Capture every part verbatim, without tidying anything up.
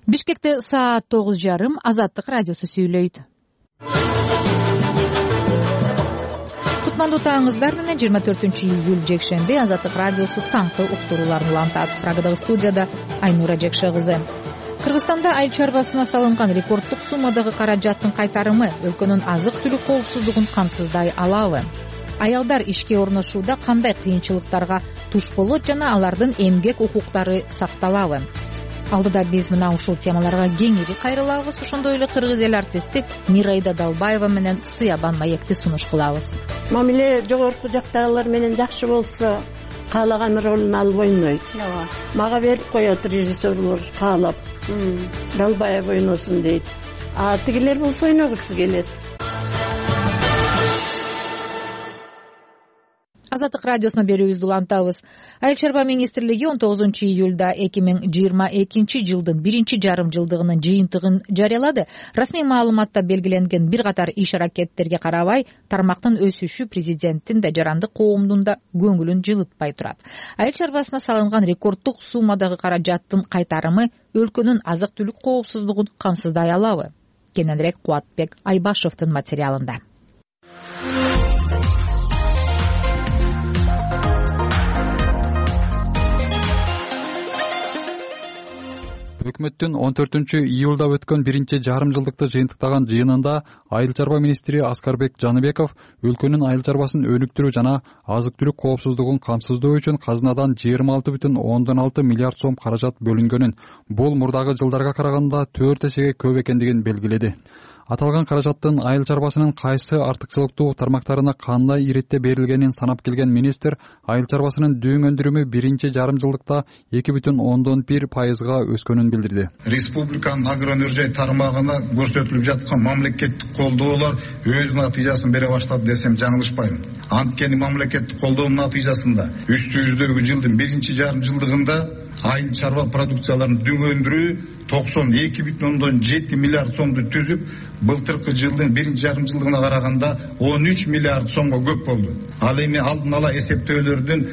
Бишкекте саат тогуз жарым. Азаттык радиосу сүйлөйт. Кутмандуу таңыңыздар менен жыйырма төртүнчү июль жекшемби Азаттык радиосу таңкы уктурууларын улантат. Прагадагы студияда Айнура Жекше кызы. Кыргызстанда айыл чарбасына салынган рекорддук суммадагы каражаттын кайтарымы өлкөнүн азык-түлүк коопсуздугун камсыздай алабы? Аялдар ишке орношууда кандай кыйынчылыктарга туш болот жана алардын эмгек укуктары сакталабы? Алдыда биз мына ушул темаларга кеңири кайрылабыз. Ошондой эле кыргыз эл артисти Мирайда Далбаева менен Сыябан маекти сунуш кылабыз. Мамиле жогорку жактагылар менен жакшы болсо, каалаган ролун алып ойнойт. Мага берип коет режиссерлор каалап. Далбаев ойносун дейт. А тигилер болсо ойногусу келет. Азаттык радиосуна берүүбүздү улантабыз. Айыл чарба министрлиги он тогузунчу июлда эки миң жыйырма экинчи жылдын биринчи жарым жылдыгынын жыйынтыгын жарыялады. Расмий маалыматта белгиленген бир катар иш-аракеттерге карабай, тармактын өсүшү президенттин да жарандык коомдун да көңүлүн жылытпай турат. Айыл чарбасына салынган рекорддук суммадагы каражаттын кайтарымы өлкөнүн азык-түлүк коопсуздугун камсыздай алабы? Кененирээк Кубатбек Айбашевдин материалында. Өкмөттүн он төртүнчү июлда өткөн биринчи жарым жылдыкты жыйынтыктаган жыйынында айыл чарба министри Аскарбек Жаныбеков өлкөнүн айыл чарбасын өнүктүрүү жана азык-түлүк коопсуздугун камсыздоо үчүн казынадан жыйырма алты бүтүн ондон алты миллиард сом каражат бөлүнгөнүн, бул мурдагы жылдарга караганда төрт эсеге көп экендигин белгиледи. Аталган каражаттын айыл чарбасынын кайсы артыкчылыктуу тармактарына кандай иретте берилгенин санап келген министр, айыл чарбасынын дөң өндүрүмү биринчи жарым жылдыкта эки бүтүн ондон бир пайызга өскөнүн билдирди. Республиканын агроөнөр тармагына көрсөтүлүп жаткан мамлекеттик колдоолор өз натыйжасын бере баштады десем жаңылышпайм. Анткени мамлекеттик колдоонун натыйжасында үстүбүздөгү жылдын биринчи жарым жылдыгында айыл чарба продукцияларынын дөң өндүрүү токсон эки бүтүн ондон жети миллиард сомду түзүп, былтыркы жылдын биринчи жарым жылдыгына караганда он үч миллиард сомго көп болду. Ал эми алдын ала эсептөөлөрдүн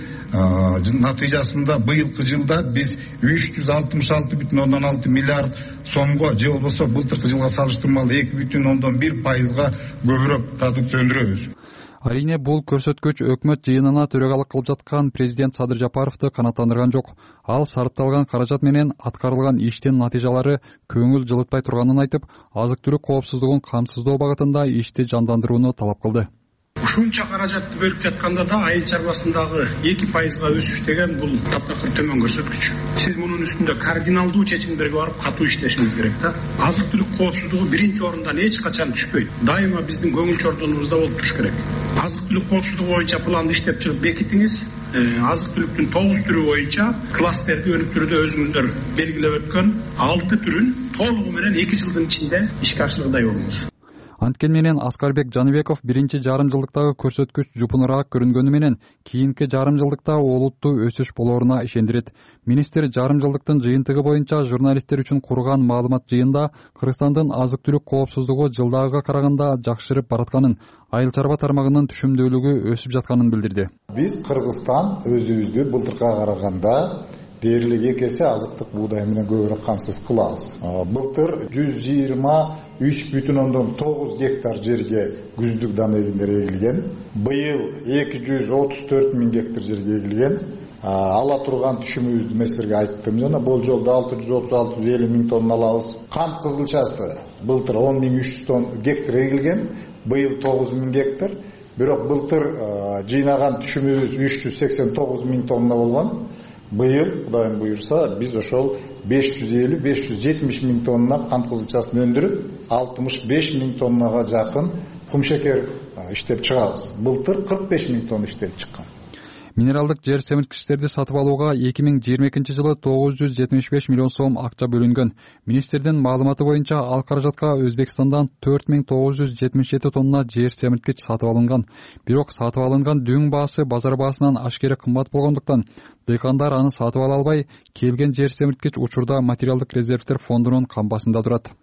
натыйжасында быйылкы жылда биз үч жүз алтымыш алты бүтүн ондон алты миллиард сомго, же болбосо былтыркы жылга салыштырмалуу эки бүтүн ондон бир пайызга көбүрөөк продукция өндүрөбүз. Арине бул көрсөткүч өкмөт жыйынына төрагалык кылып жаткан президент Садыр Жапаровду канааттандырган жок. Ал сарыпталган каражат менен аткарылган иштин натыйжалары көңүл жылытпай турганын айтып, азык-түлүк коопсуздугун камсыздоо багытында ишти жандандырууну талап кылды. Ушунча каражатты бөлүп жатканда да айыл чарбасындагы эки пайызга өсүш деген бул таптакыр төмөн көрсөткүч. Сиз мунун үстүндө кардиналдуу чечимдерге барып катуу иштешиңиз керек да. Азык-түлүк коопсуздугу биринчи орундан эч качан түшпөйт. Дайыма биздин көңүл чордонубузда болуп туруш керек. Азык-түлүк коопсуздугу боюнча планды иштеп чыгып бекитиңиз. Азык-түлүктүн тогуз түрү боюнча кластерди өнүктүрүүдө өзүңүздөр белгилеп өткөн алты түрүн толугу менен эки жылдын ичинде ишке ашыргыдай болуңуз. Анткени менен Аскарбек Жаныбеков биринчи жарым жылдыктагы көрсөткүч жупунураак көрүнгөнү менен кийинки жарым жылдыкта олуттуу өсүш болоруна ишендирет. Министр жарым жылдыктын жыйынтыгы боюнча журналисттер үчүн курган маалымат жыйында Кыргызстандын азык-түлүк коопсуздугу жылдагыга караганда жакшырып баратканын, айыл чарба тармагынын түшүмдүүлүгү өсүп жатканын билдирди. Биз Кыргызстан өзүбүздү былтыркыга караганда дээрлик эки эсе азыктык буудай менен көбүрөөк камсыз кылабыз. Былтыр жүз жыйырма үч бүтүн ондон тогуз гектар жерге күздүк дана эгиндер эгилген. Быйыл эки жүз отуз төрт миң гектар жерге эгилген. Ала турган түшүмүбүздү мен силерге айттым жана болжолдо алты жүз отуз алты жүз элүү миң тонна алабыз. Кант кызылчасы былтыр он миң үч жүз тонна гектар эгилген, быйыл тогуз миң гектар. Бирок былтыр жыйнаган түшүмүбүз үч жүз сексен тогуз миң тонна болгон. Быйыл, Кудайым буйрса, биз ошол беш жүз элүү беш жүз жетимиш миң тонна кант кызылчасын өндүрүп, алтымыш беш миң тоннага жакын кумшекер иштеп чыгабыз. Былтыр кырк беш миң тонна иштелип чыккан. Минералдык жер семирткичтерди сатып алууга эки миң жыйырма экинчи жылы тогуз жүз жетимиш беш миллион сом акча бөлүнгөн. Министрдин маалыматы боюнча ал каражатка Өзбекстандан төрт миң тогуз жүз жетимиш жети тонна жер семирткич сатып алынган. Бирок сатып алынган дөң баасы базар баасынан ашкере кымбат болгондуктан дыйкандар аны сатып ала албай, келген жер семирткич учурда материалдык резервдер фондунун камбасында турат.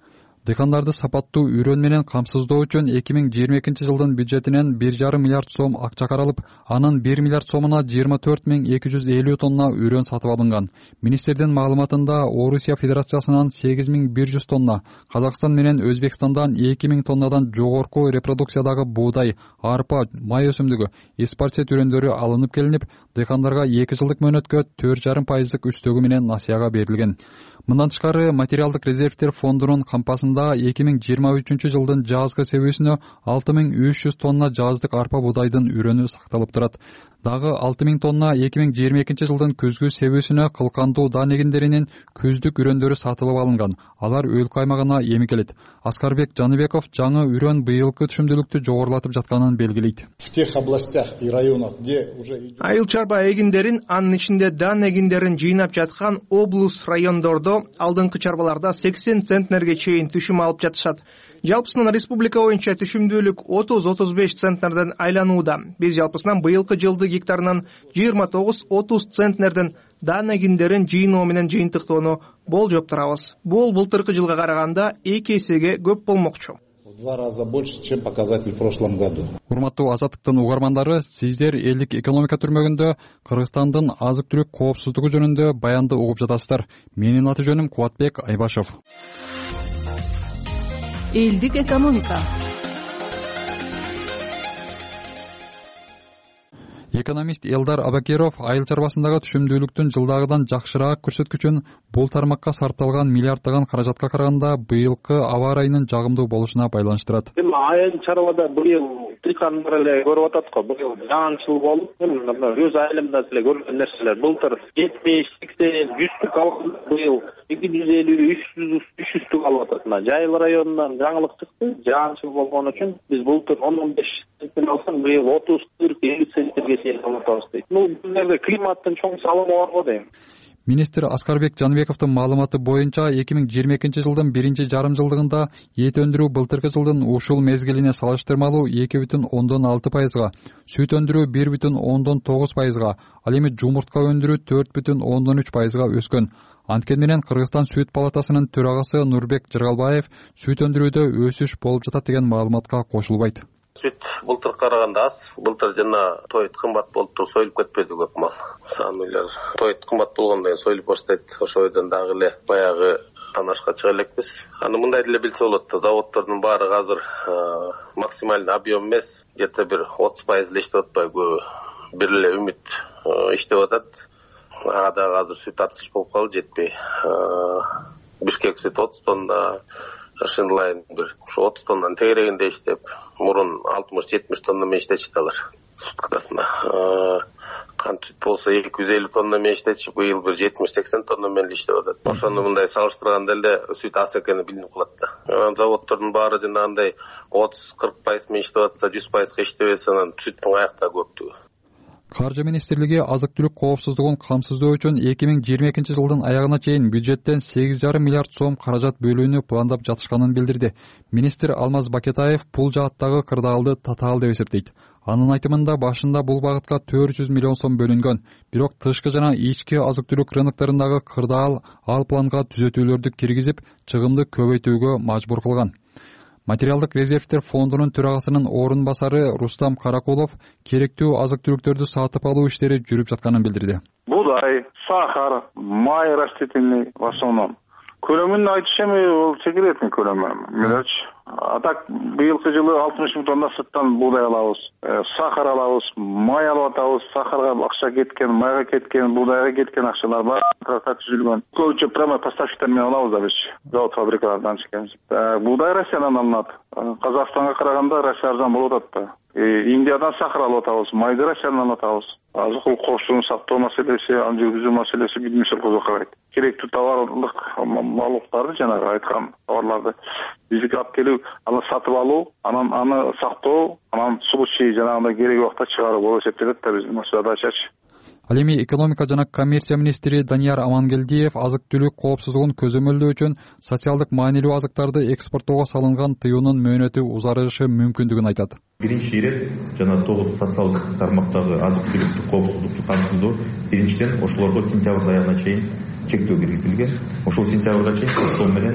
Дыйкандарды сапаттуу үрөн менен камсыздоо үчүн эки миң жыйырма экинчи жылдын бюджетинен бир жарым миллиард сом акча каралып, анын бир миллиард сомуна жыйырма төрт миң эки жүз элүү тонна үрөн сатып алынган. Министрдин маалыматында Орусия Федерациясынан сегиз миң бир жүз тонна, Казакстан менен Өзбекстандан эки миң тоннадан жогорку репродукциядагы буудай, арпа, май өсүмдүгү, испарсет үрөндөрү алынып келинип, дыйкандарга эки жылдык мөөнөткө төрт жарым пайыздык үстөгү менен насыяга берилген. Мындан тышкары материалдык резервдер фондунун кампасында эки миң жыйырма үчүнчү жылдын жазгы себүүсүнө алты миң үч жүз тонна жаздык арпа буудайдын үрөнү сакталып турат. Дагы алты миң тонна эки миң жыйырма экинчи жылдын күзгү себүүсүнө кылкандуу даан эгиндеринин күздүк үрөндөрү сатылып алынган. Алар өлкө аймагына эмикелет. Аскарбек Жаныбеков жаңы үрөн быйылкы түшүмдүүлүктү жогорулатып жатканын белгилейт. В тех областях и районах, где уже айыл чарба эгиндерин, анын ичинде даан эгиндерин жыйнап жаткан облус райондордо алдыңкы чарбаларда сексен центнерге чейин түшүм алып жатышат. Жалпысынан республика боюнча түшүмдүүлүк отуз отуз беш центнерден айланууда. Биз жалпысынан быйылкы жылды гектарынан жыйырма тогуз отуз центнерден даан эгиндерин жыйноо менен жыйынтыктоону болжоп турабыз. Бул былтыркы жылга караганда эки эсеге көп болмокчу. в два раза больше, чем показатель в прошлом году. Урматтуу Азаттыктын угармандары, сиздер элдик экономика түрмөгүндө Кыргызстандын азык-түлүк коопсуздугу жөнүндө баянды угуп жатасыздар. Менин аты жөнүм Кубатбек Айбашев. Элдик экономика. Экономист Элдар Абакеров айыл чарбасындагы түшүмдүүлүктүн жылдагыдан жакшыраак көрсөткүчүн бул тармакка сарпталган миллиарддаган каражатка караганда быйылкы аба ырайынын жагымдуу болушуна байланыштырат. Эми айыл чарбада быйыл дыйкандар эле көрүп атат го. Быйыл жаанчыл болуп, өз айылымда эле көргөн нерселер. Былтыр жетимиш, сексен, жүздүк алганда быйыл эки жүз элүү, үч жүздүк алып атат. Жайыл районунан жаңылык чыкты. Жаанчыл болгон үчүн биз былтыр он беш центнер алсаң, быйыл отуз, кырк, элүү центнерге Ну, климаттын чоң салымы бар го дейм. Министр Аскарбек Жаныбековдун маалыматы боюнча эки миң жыйырма экинчи жылдын биринчи жарым жылдыгында эт өндүрүү былтыркы жылдын ушул мезгилине салыштырмалуу эки бүтүн ондон алты пайызга, сүт өндүрүү бир бүтүн ондон тогуз пайызга, ал эми жумуртка өндүрүү төрт бүтүн ондон үч пайызга өскөн. Анткени менен Кыргызстан Сүт палатасынын төрагасы Нурбек Жыргалбаев сүт өндүрүүдө өсүш болуп жатат деген маалыматка кошулбайт. Сүт былтыр караганда аз. Былтыр жана тоет кымбат болуп туруп союлуп кетпеди көп мал. Саамыйлар тоет кымбат болгондон кийин союлуп баштайт. Ошойдон дагы эле баягы анашка чыга элекпиз. Аны мындай деле билсе болот. Заводдордун баары азыр максималдуу объем эмес, где-то бир отуз пайыз эле иштеп атпайбы, көбү бир эле үмүт иштеп атат. Ага дагы азыр сүт атыш болуп калды, жетпей. Бишкек сүт отуз тонна, Шинлайн бир отуз тоннанын тегерегинде иштеп, мурун алтымыш жетимиш тонна менен иштечти алар суткасына. Кант сүт болсо эки жүз элүү тонна менен иштечи, быйыл бир жетимиш сексен тонна менен иштеп атат. Ошону мындай салыштырганда эле сүт аз экени билинип калат да. Заводдордун баары жанагындай отуз кырк пайыз менен иштеп атса, жүз пайызга иштебесе, анан сүттүн аякта көптүгү. Каржы министрлиги азык-түлүк коопсуздугун камсыздоо үчүн эки миң жыйырма экинчи жылдын аягына чейин бюджеттен сегиз жарым миллиард сом каражат бөлүүнү пландап жатышканын билдирди. Министр Алмаз Бакетаев бул жааттагы кырдаалды татаал деп эсептейт. Анын айтымында башында бул багытка төрт жүз миллион сом бөлүнгөн, бирок тышкы жана ички азык-түлүк рыноктарындагы кырдаал ал планга түзөтүүлөрдү киргизип, чыгымды көбөйтүүгө мажбур кылган. Материалдык резервдер фондунун төрагасынын орун басары Рустам Каракулов керектүү азык-түлүктөрдү сатып алуу иштери жүрүп жатканын билдирди. Будай, сахар, май растительный в основном. Көлөмүн айтыш эми бул секретный көлөмү. Мелочь. А так быйылкы жылы алтымыш миң тонна сырттан буудай алабыз, сахар алабыз, май алып атабыз, сахарга акча кеткен, майга кеткен, буудайга кеткен акчалар бар, контракт түзүлгөн. Көбүнчө прямой поставщиктер менен алабыз да биз, завод фабрикалардан чыккенбиз. Буудай Россиядан алынат. Казакстанга караганда Россия арзан болуп атат да. Индиядан сахар алып атабыз, майды Россиядан алып атабыз. Азык-түлүк коопсуздугун сактоо маселеси, аны жүргүзүү маселеси бидимсел козгоп карайт. Керектүү товарлык малдарды, жанагы айткан товарларды бизге алып келип, аны сатып алуу, анан аны сактоо, анан случай жанагындай кереги убакта чыгаруу болуп эсептелет да биздин задачачы. Ал эми экономика жана коммерция министри Данияр Амангелдиев азык-түлүк коопсуздугун көзөмөлдөө үчүн социалдык маанилүү азыктарды экспорттоого салынган тыюунун мөөнөтү узарышы мүмкүндүгүн айтат. Биринчи ирет жана тогуз социалдык тармактагы азык-түлүктү коопсуздукту камсыздоо биринчиден ошолорго сентябрь аягына чейин чектөө киргизилген. Ошол сентябрга чейин токтоо менен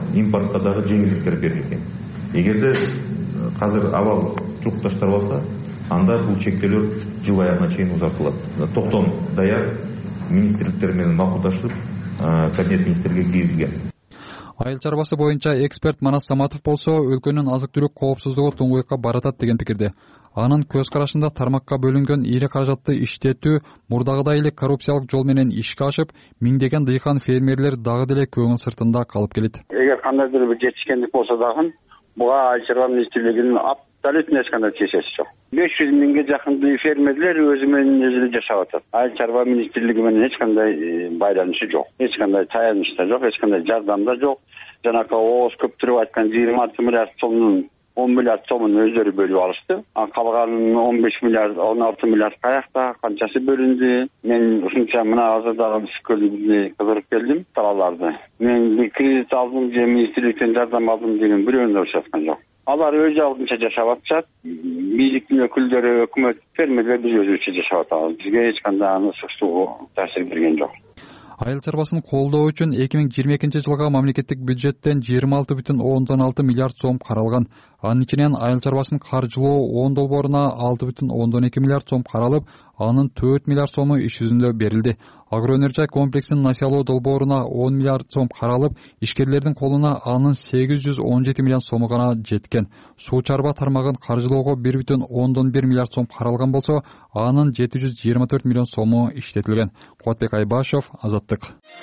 импортко дагы жеңилдиктер берилген. Эгерде азыр абал жук таштап алса, анда бул чектөөлөр жыл аягына чейин узартылат. Токтом даяр, министрликтер менен макулдашып, кабинет министрге киргизилген. Айыл чарбасы боюнча эксперт Манас Саматов болсо, өлкөнүн азык-түлүк коопсуздугу туңгуйукка баратат деген пикирде. Анын көз карашында тармакка бөлүнгөн ири каражатты иштетүү мурдагыдай эле коррупциялык жол менен ишке ашып, миңдеген дыйкан фермерлер дагы деле көңүл сыртында калып келет. Эгер кандайдыр бир жетишкендик болсо дагы, буга Айыл чарба министрлигинин абсолютно эч кандай тиешеси жок. беш жүз миңге жакын фермерлер өзү менен өзү жашап атат. Айыл чарба министрлиги менен эч кандай байланышы жок, эч кандай таяныч да жок, эч кандай жардам да жок. Жанакы ооз көптүрүп айткан жыйырма алты миллиард сомдун он миллиард сомун өздөрү бөлүп алышты. А калганын он беш миллиард, он алты миллиард каякта, канчасы бөлүндү? Мен ушунча мына азырдагы түшкөлүгүнө кызырып келдим талааларды. Мен кредит алдым же министрликтен жардам алдым деген бирөөнү да ушаткан жок. Алар өз алдынча жашап атышат. Бийликтин өкүлдөрү, өкмөт, фермерлер биз өзүбүзчө жашап атабыз. Бизге эч кандай аны суктуу таасир берген жок. Айыл чарбасын колдоо үчүн эки миң жыйырма экинчи жылга мамлекеттик бюджеттен жыйырма алты бүтүн ондон алты миллиард сом каралган. Анын ичинен айыл чарбасын каржылоо он долбооруна алты бүтүн ондон эки миллиард сом каралып, анын төрт миллиард сому иш жүзүндө берилди. Агроөнөрчай комплексин насыялоо долбооруна он миллиард сом каралып, ишкерлердин колуна анын сегиз жүз он жети миллион сому гана жеткен. Суу чарба тармагын каржылоого бир бүтүн ондон бир миллиард сом каралган болсо, анын жети жүз жыйырма төрт миллион сому иштетилген. Кубатбек Айбашев, Азаттык.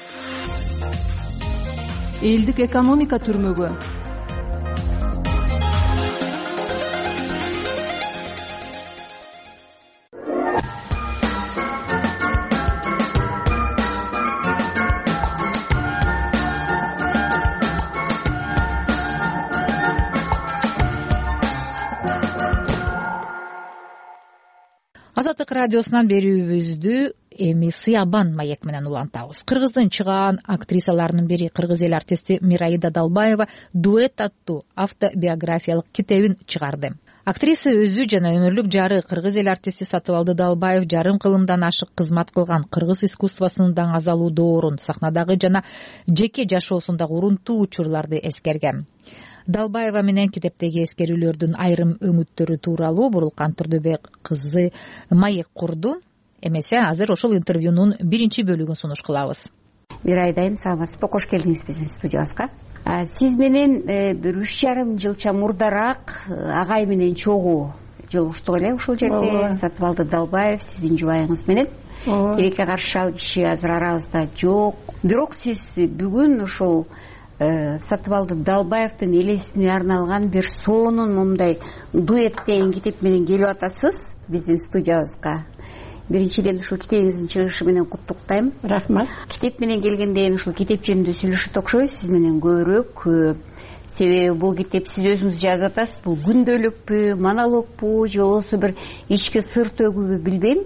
Элдик экономика түрмөгү. Азаттык радиосунан берүүбүздү эми Сыябан маек менен улантабыз. Кыргыздын чыгаан актрисаларынын бири кыргыз эл артисти Мираида Далбаева дуэт аттуу автобиографиялык китебин чыгарды. Актриса өзү жана өмүрлүк жары кыргыз эл артисти Сатыбалды Далбаев жарым кылымдан ашык кызмат кылган кыргыз искусствосунун даңазалуу доорун, сахнадагы жана жеке жашоосундагы урунтуу учурларды эскерген. Далбаева менен китептеги эскерүүлөрдүн айрым өңүттөрү тууралуу Бурулкан Турдубек кызы маек курду. Эмесе азыр ошол интервьюнун биринчи бөлүгүн сунуш кылабыз. Мирайдайым, саламатсызбы, кош келдиңиз биздин студиябызга. Сиз менен бир үч жарым жылча мурдараак агай менен чогуу жолугуштук эле ушул жерде. Сатыбалды Далбаев сиздин жубайыңыз менен. Тилекке каршы ал киши азыр арабызда жок. Бирок сиз бүгүн ушул Сатыбалды Далбаевдин элесине арналган бир сонун мындай дуэт деген китеп менен келип атасыз биздин студиябызга. Биринчиден ушул китебиңиздин чыгышы менен куттуктайм. Рахмат. Китеп менен келгенден ушул китеп жөнүндө сүйлөшөт окшойбуз сиз менен көбүрөөк. Себеби бул китеп сиз өзүңүз жазып атасыз. Бул күндөлүкпү, монологпу, же болбосо бир ички сыр төгүүбү билбейм.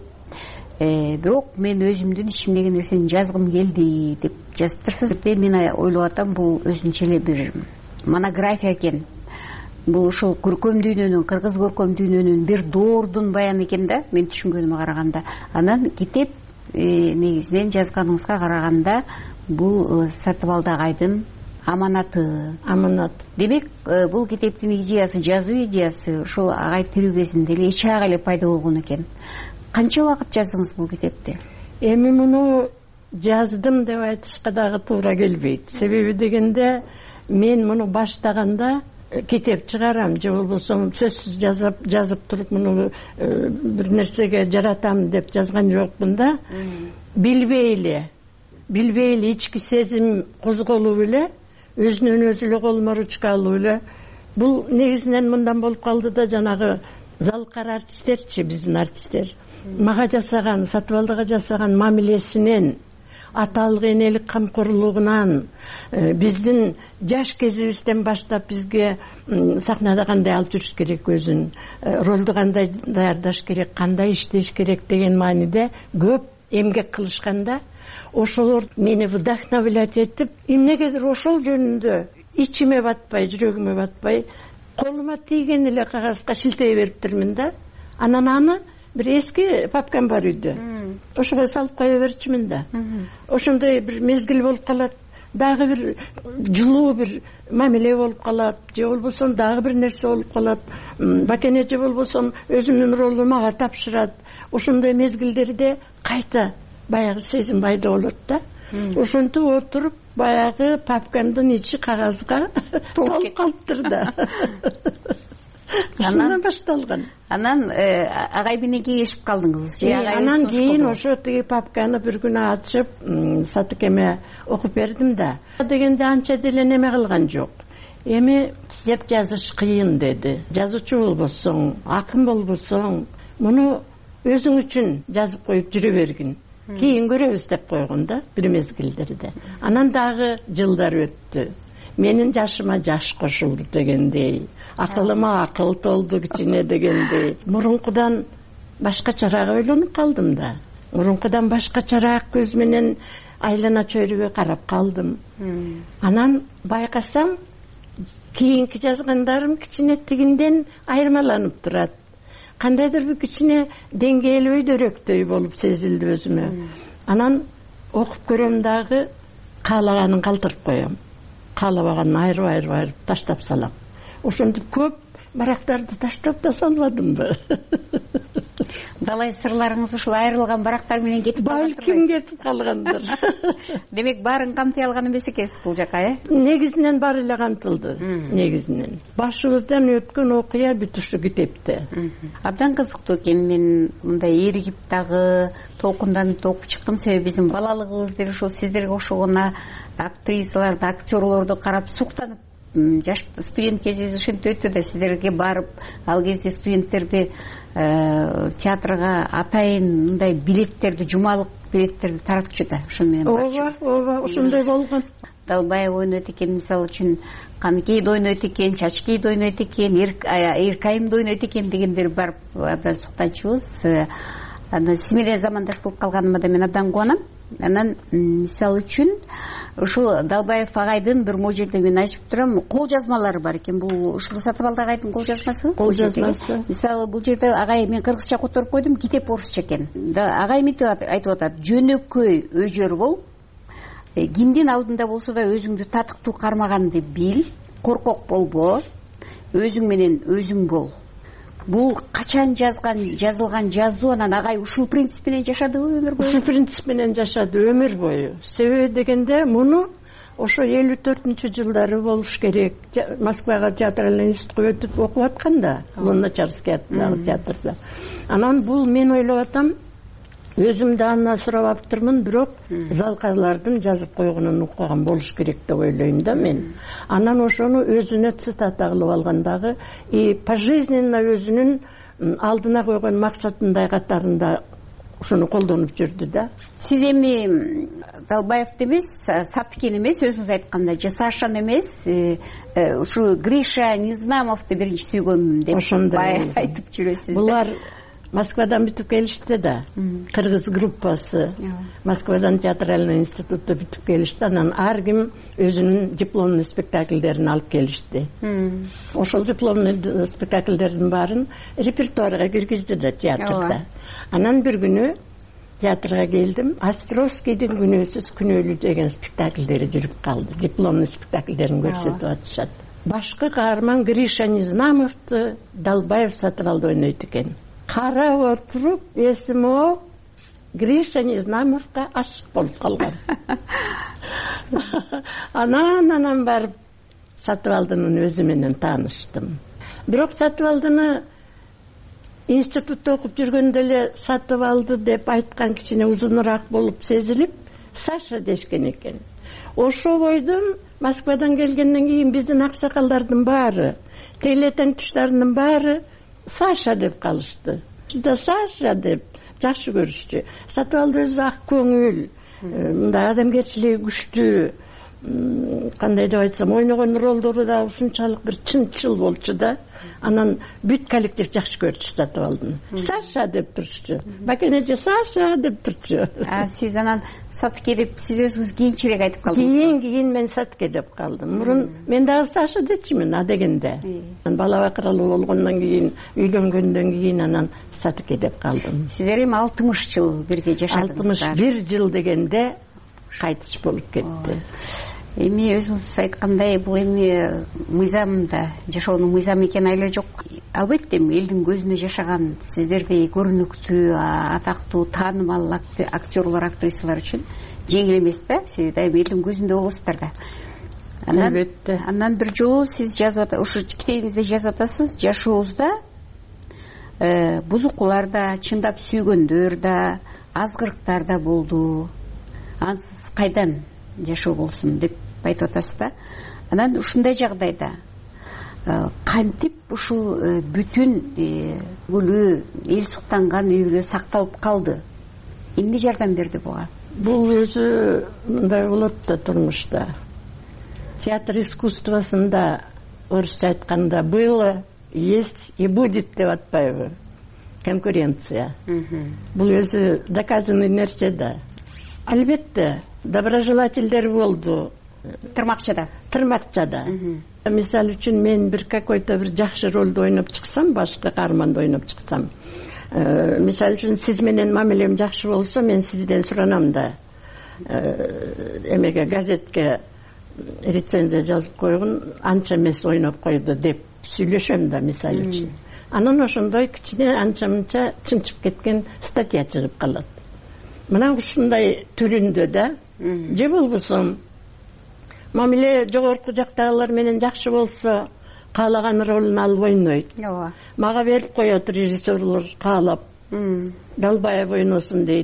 Бирок мен өзүмдүн ичимдеги нерсени жазгым келди деп жазыптырсыз. Мен ойлоп атам, бул өзүнчө эле бир монография экен. Бул ушул көркөм дүйнөнүн, кыргыз көркөм дүйнөнүн бир доордун баяны экен да, мен түшүнгөнүмө караганда. Анан китеп негизинен жазганыңызга караганда бул Сатыбалды агайдын аманаты. Аманат. Демек, бул китептин идеясы, жазуу идеясы ушул агай тирүү кезинде эле эч ага эле пайда болгон экен. Канча убакыт жаздыңыз бул китепти? Эми муну жаздым деп айтышка дагы туура келбейт. Себеби дегенде мен муну баштаганда китеп чыгарам же болбосо сөзсүз жазып жазып туруп муну бир нерсеге жаратам деп жазган жокмун да. Билбей эле, билбей эле ички сезим козголуп эле, өзүнөн өзү эле колума ручка алып эле. Бул негизинен мындан болуп калды да, жанагы залкар артисттерчи, биздин артисттер мага жасаган, Сатыбалдыга жасаган мамилесинен, аталык энелик камкорлугунан, биздин жаш кезибизден баштап бизге сахнада кандай алып жүрүш керек, өзүн ролду кандай даярдаш керек, кандай иштеш керек деген мааниде көп эмгек кылышканда, ошолор мени вдохновлять этип, эмнегедир ошол жөнүндө ичиме батпай, жүрөгүмө батпай, колума тийген эле кагазга шилтей бериптирмин да. Анан аны бир эски папкам бар үйдө. Ошого салып кое берчүмүн да. Ошондой бир мезгил болуп калат. дагы бир жылуу бир мамиле болуп калат, же болбосо дагы бир нерсе болуп калат. Бакене же болбосо өзүнүн ролун мага тапшырат. Ошондой мезгилдерде кайта баягы сезим пайда болот да. Ошентип отуруп баягы папкамдын ичи кагазга толуп калыптыр да. Анан башталган. Анан агай менен кеңешип калдыңыз же агай? Анан кийин ошо тиги папканы бир күнү ачып, Сатыкеме окуп бердим да. Дегенде анча деле неме кылган жок. Эми китеп жазыш кыйын деди. Жазуучу болбосоң, акын болбосоң, муну өзүң үчүн жазып коюп жүрө бергин. Кийин көрөбүз деп койгон да бир мезгилдерде. Анан дагы жылдар өттү. Менин жашыма жаш кошулду дегендей, акылыма акыл толду кичине дегендей. Мурункудан башкачараак ойлонуп калдым да. Мурункудан башкачараак көз менен айлана чөйрөгө карап калдым. Анан байкасам, кийинки жазгандарым кичине тигинден айырмаланып турат. Кандайдыр бир кичине деңгээли өйдөрөктөй болуп сезилди өзүмө. Анан окуп көрөм дагы, каалаганын калтырып коем. Каалабаганын айрып айрып айрып таштап салам. Ошентип көп барактарды таштап да салбадымбы. Далай сырларыңыз ушул айрылган барактар менен кетип калган. Балким кетип калгандыр. Демек баарын камтый алган эмес экенсиз бул жака, э? Негизинен баары эле камтылды. Негизинен. Башыбыздан өткөн окуя бүт ушу китепте. Абдан кызыктуу экен. Мен мындай эригип дагы толкунданып окуп чыктым. Себеби биздин балалыгыбыз деле ушул сиздерге окшогон актрисаларды, актерлорду карап суктанып, жаш студент кезибиз ошентип өттү да, сиздерге барып, ал кезде студенттерди театрга атайын мындай билеттерди, жумалык билеттерди таратчу да. Ошону менен барчыбыз. Ооба, ооба, ошондой болгон. Далбаев ойнойт экен, мисалы үчүн Каныкейди ойнойт экен, Чачкейди ойнойт экен, Эркайымды ойнойт экен дегендер барып абдан суктанчубуз. Анан сиз менен замандаш болуп калганыма да мен абдан кубанам. Анан мисалы үчүн ушул Далбаев агайдын бир можелде мен айтып турам, кол жазмалары бар экен. Бул ушул Сатыбалды агайдын кол жазмасы. Кол жазмасы. Мисалы бул жерде агай мен кыргызча которуп койдум, китеп орусча экен. Агай мынтип айтып атат: жөнөкөй өжөр бол, кимдин алдында болсо да өзүңдү татыктуу кармаганды бил, коркок болбо, өзүң менен өзүң бол. Бул качан жазган, жазылган жазуу, анан агай ушул принцип менен жашадыбы өмүр бою? Ушул принцип менен жашады өмүр бою. Себеби дегенде муну ошо элүү төртүнчү жылдары болуш керек. Москвага театральный институтка өтүп окуп атканда, Луначарский аттагы театрда. Анан бул мен ойлоп атам, өзүм да андан сурап аптырмын, бирок Залкалардын жазып койгонун уккан болуш керек деп ойлойм да мен. Анан ошону өзүнө цитата кылып алгандагы и пожизненно өзүнүн алдына койгон максатындай катарында ошону колдонуп жүрдү да. Сиз эми Далбаевди эмес, Сапкини эмес, өзүңүз айткандай, же Сашаны эмес, ушу Гриша Незнамовду биринчи сүйгөнмүн деп айтып жүрөсүз. Булар Москвадан бүтүп келишти да, кыргыз группасы. Москвадан театральный институтта бүтүп келишти. Анан ар ким өзүнүн дипломный спектакльдерин алып келишти. Ошол дипломный спектакльдердин баарын репертуарга киргизди да театрда. Анан бир күнү театрга келдим. Островскийдин күнөөсүз күнөөлүү деген спектакльдери жүрүп калды. Дипломный спектакльдерин көрсөтүп атышат. Башкы каарман Гриша Незнамовду Далбаев Сатыбалды ойнойт экен. Карап отуруп, эсим о, Гриша Незнамовго ашык болуп калган. Анан анан барып Сатыбалдынын өзү менен тааныштым. Бирок Сатыбалдыны институтта окуп жүргөндө эле Сатыбалды деп айткан кичине узунураак болуп сезилип, Саша дешкен экен. Ошо бойдон Москвадан келгенден кийин биздин аксакалдардын баары, телетенктиштардын баары Саша деп калышты. Да Саша деп жакшы көрүшчү. Сатыбалды өзү ак көңүл, мындай адамгерчилиги күчтүү, кандай деп айтсам, ойногон ролдору да ушунчалык бир чынчыл болчу да. Анан бүт коллектив жакшы көрчү Сатыбалдыны. Саша деп турчу. Бакенеже Саша деп турчу. А сиз анан Сатке деп сиз өзүңүз кийинчерээк айтып калдыңыз. Кийин кийин мен Сатке деп калдым. Мурун мен дагы Саша дечимин а дегенде. Бала бакыралуу болгондон кийин, үйлөнгөндөн кийин анан Сатке деп калдым. Сиздер эми алтымыш жыл бирге жашадыңыздар. алтымыш бир жыл дегенде кайтыш болуп кетти. эми өзүңүз айткандай бул эми мыйзамда жашоонун мыйзамы экени айла жок. Албетте элдин көзүнө жашаган сиздердей көрүнүктүү, атактуу, таанымал актерлор, актрисалар үчүн жеңил эмес да. Сиз дайым элдин көзүндө болосуздар да. Албетте. Андан бир жолу сиз жазып ушу китебиңизде жазып атасыз, жашообузда бузукулар да, чындап сүйгөндөр да, азгырыктар да болду. Ансыз кайдан жашоо болсун деп айтып атасыз да. Анан ушундай жагдайда кантип ушул бүтүн өлүү, эл суктанган үй бүлө сакталып калды? Эмне жардам берди буга? Бул өзү мындай болот да турмушта. Театр искусствосунда орусча айтканда было, есть и будет деп атпайбы? Конкуренция. Бул өзү доказанный нерсе да. Албетте доброжелательдер болду. Тырмакчада. Тырмакчада. Мисалы үчүн мен бир какой-то бир жакшы ролду ойноп чыксам, башка каарманды ойноп чыксам, мисалы үчүн сиз менен мамилем жакшы болсо, мен сизден суранам да, эмеге газетке рецензия жазып койгун, анча эмес ойноп койду деп сүйлөшөм да, мисалы үчүн. Анан ошондой кичине анча-мынча чынчып кеткен статья чыгып калат. Мына ушундай түрүндө да, же болбосо мамиле жогорку жактагылар менен жакшы болсо, каалаган ролун алып ойнойт. Ооба. Мага берип коет режиссерлор каалап. Далбаев ойносун дейт.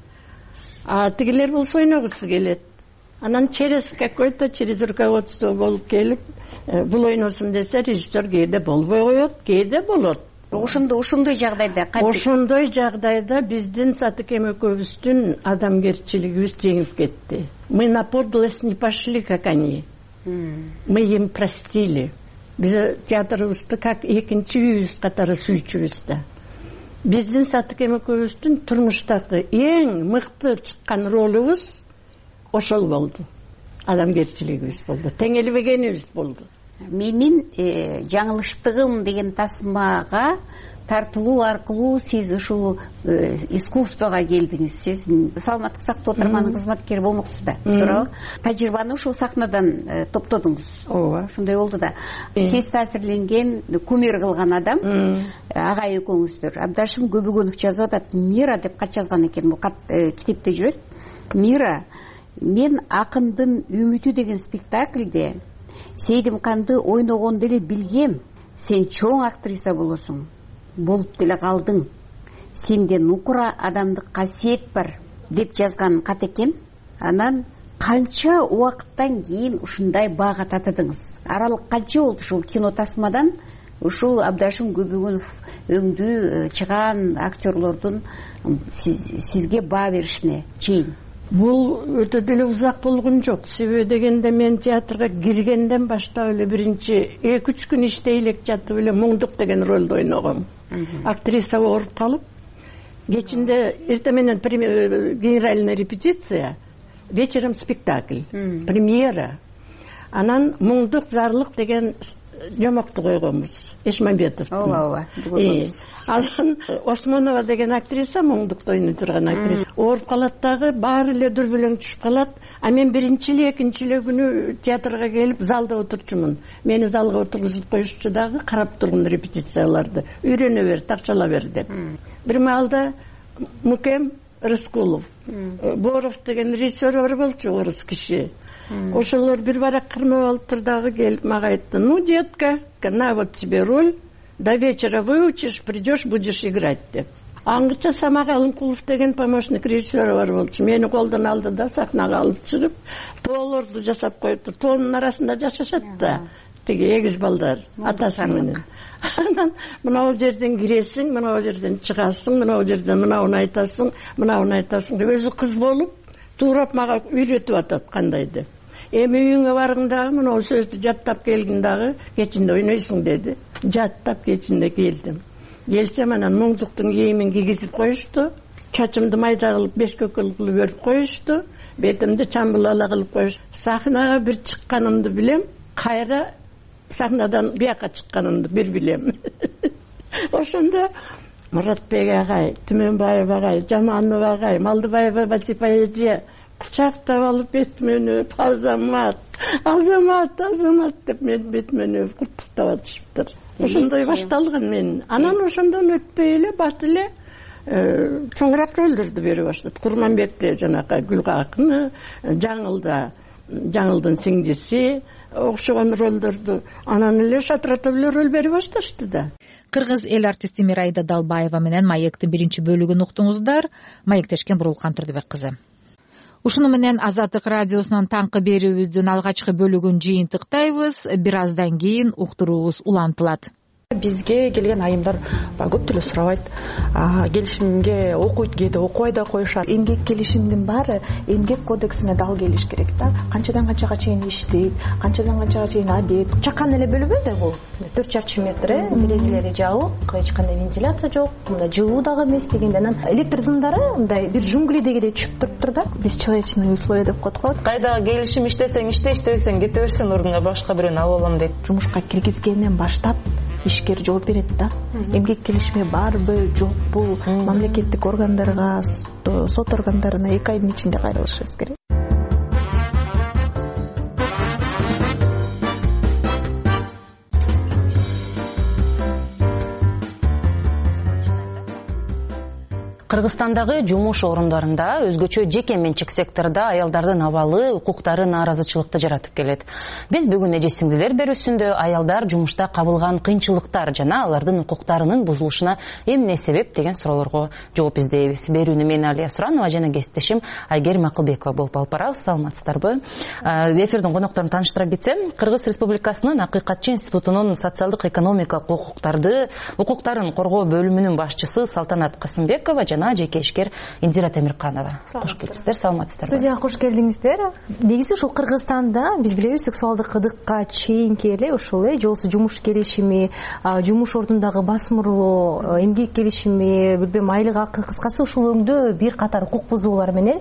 А тигилер болсо ойногусу келет. Анан через какой-то, через руководство болуп келип, бул ойносун десе, режиссер кээде болбой коет, кээде болот. Ошондой ошондой жагдайда кантип? Ошондой жагдайда биздин Сатыкем экөөбүздүн адамгерчилигибиз жеңип кетти. Мы на подлость не пошли, как они. Мы им простили. Биз театрыбызды как экинчи үйүбүз катары сүйчүбүз да. Биздин Сатыкем экөөбүздүн турмуштагы эң мыкты чыккан ролубуз ошол болду. Адамгерчилигибиз болду. Теңелбегенибиз болду. Менин жаңылыштыгым деген тасмага тартылуу аркылуу сиз ушул искусствого келдиңиз. Сиз саламаттык сактоо тармагынын кызматкери болмоксуз да. Туурабы? Тажрыйбаны ушул сахнадан топтодуңуз. Ооба. Ушундай болду да. Сиз таасирленген, кумир кылган адам агай экөөңүздөр. Абдашим Көбөгөнов жазып атат, Мира деп кат жазган экен, бул кат китепте жүрөт. Мира, мен акындын үмүтү деген спектакльде Сейдимканды ойногонду эле билгем. Сен чоң актриса болосуң. Болуп деле калдың. Сенде нукура адамдык касиет бар деп жазган кат экен. Анан канча убакыттан кийин ушундай баага татыдыңыз? Аралык канча болду ушул кино тасмадан ушул Абдашим Көбөгөнов өңдүү чыган актерлордун сизге баа беришине чейин? Бул өтө деле узак болгон жок. Себеби дегенде мен театрга киргенден баштап эле биринчи эки үч күн иштей элек жатып эле Муңдук деген ролду ойногом. Актриса ооруп калып, кечинде эртең менен генеральная репетиция, вечером спектакль, премьера. Анан Муңдук зарлык деген жомокту койгонбуз. Эшмамбетов. Ооба, ооба. Анан Осмонова деген актриса, Муңдукта ойной турган актриса, ооруп калат дагы, баары эле дүрбөлөң түшүп калат. А мен биринчи эле, экинчи эле күнү театрга келип, залда отурчумун. Мени залга отургузуп коюшчу дагы, карап тургун репетицияларды. Үйрөнө бер, такчала бер деп. Бир маалда Мукем Рыскулов, Боров деген режиссер бар болчу, орус киши. Ошолор бир барак кырмап алып турдагы келип мага айтты: "Ну, детка, на вот тебе роль, до вечера выучишь, придешь, будешь играть" деп. Аңгыча Самак Алымкулов деген помощник режиссер бар болчу. Мени колдон алды да сахнага алып чыгып, тоолорду жасап коюпту. Тоонун арасында жашашат да. Тиги эгиз балдар атасы менен. Анан мынау жерден киресиң, мынау жерден чыгасың, мынау жерден мынауну айтасың, мынауну айтасың деп өзү кыз болуп туурап мага үйрөтүп атат кандай деп. Эми үйүңө баргын дагы мынау сөздү жаттап келгин дагы, кечинде ойнойсуң деди. Жаттап кечинде келдим. Келсем анан Муңдуктун кийимин кийгизип коюшту. Чачымды майда кылып, беш көкөл кылып өрүп коюшту. Бетимди чамбылала кылып коюшту. Сахнага бир чыкканымды билем, кайра сахнадан бияка чыкканымды бир билем. Ошондо Муратбек агай, Түмөнбаев агай, Жаманов агай, Малдыбаева Батипа эже кучактап алып бетимен өп азамат азамат азамат деп мен бетимен өп куттуктап атышыптыр. Ошондой башталган мен. Анан ошондон өтпөй эле бат эле чоңураак рөлдөрдү бере баштады. Курманбекте жанагы Гүлгакыны, Жаңылда Жаңылдын сиңдиси окшогон ролдорду анан эле шатыратып эле роль бере башташты да. Кыргыз эл артисти Мирайда Далбаева менен маектин биринчи бөлүгүн уктуңуздар. Маектешкен Бурулкан Турдубек кызы. Ушуну менен Азаттык радиосунун таңкы берүүбүздүн алгачкы бөлүгүн жыйынтыктайбыз. Бир аздан кийин уктуруубуз улантылат. Бизге келген айымдар көп түрлүү сурабайт. Келишимге окуйт, кээде окубай да коюшат. Эмгек келишимдин баары эмгек кодексине дал келиш керек да. Канчадан канчага чейин иштейт, канчадан канчага чейин обед. Чакан эле бөлүбү да бул. төрт чарчы метр, терезелери жабык, эч кандай вентиляция жок, мында жылуу дагы эмес дегенде анан электр сымдары мындай бир джунгли дегендей чүп туруптур да. Бесчеловечные условия деп коет го. Кайдагы келишим иштесең иште, иштебесең кете берсең ордуңа башка бирөөнү алып алам дейт. Жумушка киргизгенден баштап ишкер жооп берет да. Эмгек келишими барбы, жокпу, мамлекеттик органдарга, сот органдарына эки айдын ичинде кайрылышыбыз керек. Кыргызстандагы жумуш орундорунда өзгөчө жеке менчик сектордо аялдардын абалы, укуктары нааразычылыкты жаратып келет. Биз бүгүн эже сиңдилер берүүсүндө аялдар жумушта кабылган кыйынчылыктар жана алардын укуктарынын бузулушуна эмне себеп деген суроолорго жооп издейбиз. Берүүнү мен Алия Суранова жана кесиптешим Айгерим Акылбекова болуп алып барабыз. Саламатсыздарбы? Эфирдин конокторун тааныштыра кетсем, Кыргыз Республикасынын Акыйкатчы институтунун социалдык экономикалык укуктарды укуктарын коргоо бөлүмүнүн башчысы Салтанат Касымбекова жана жеке ишкер Индира Темирканова. Кош келипсиздер, саламатсыздарбы? Студияга кош келдиңиздер. Негизи ушул Кыргызстанда биз билебиз сексуалдык кыдыкка чейинки эле ушул э жолсу жумуш келишими, жумуш ордундагы басмырлоо, эмгек келишими, билбейм айлык акы, кыскасы ушул өңдө бир катар укук бузуулар менен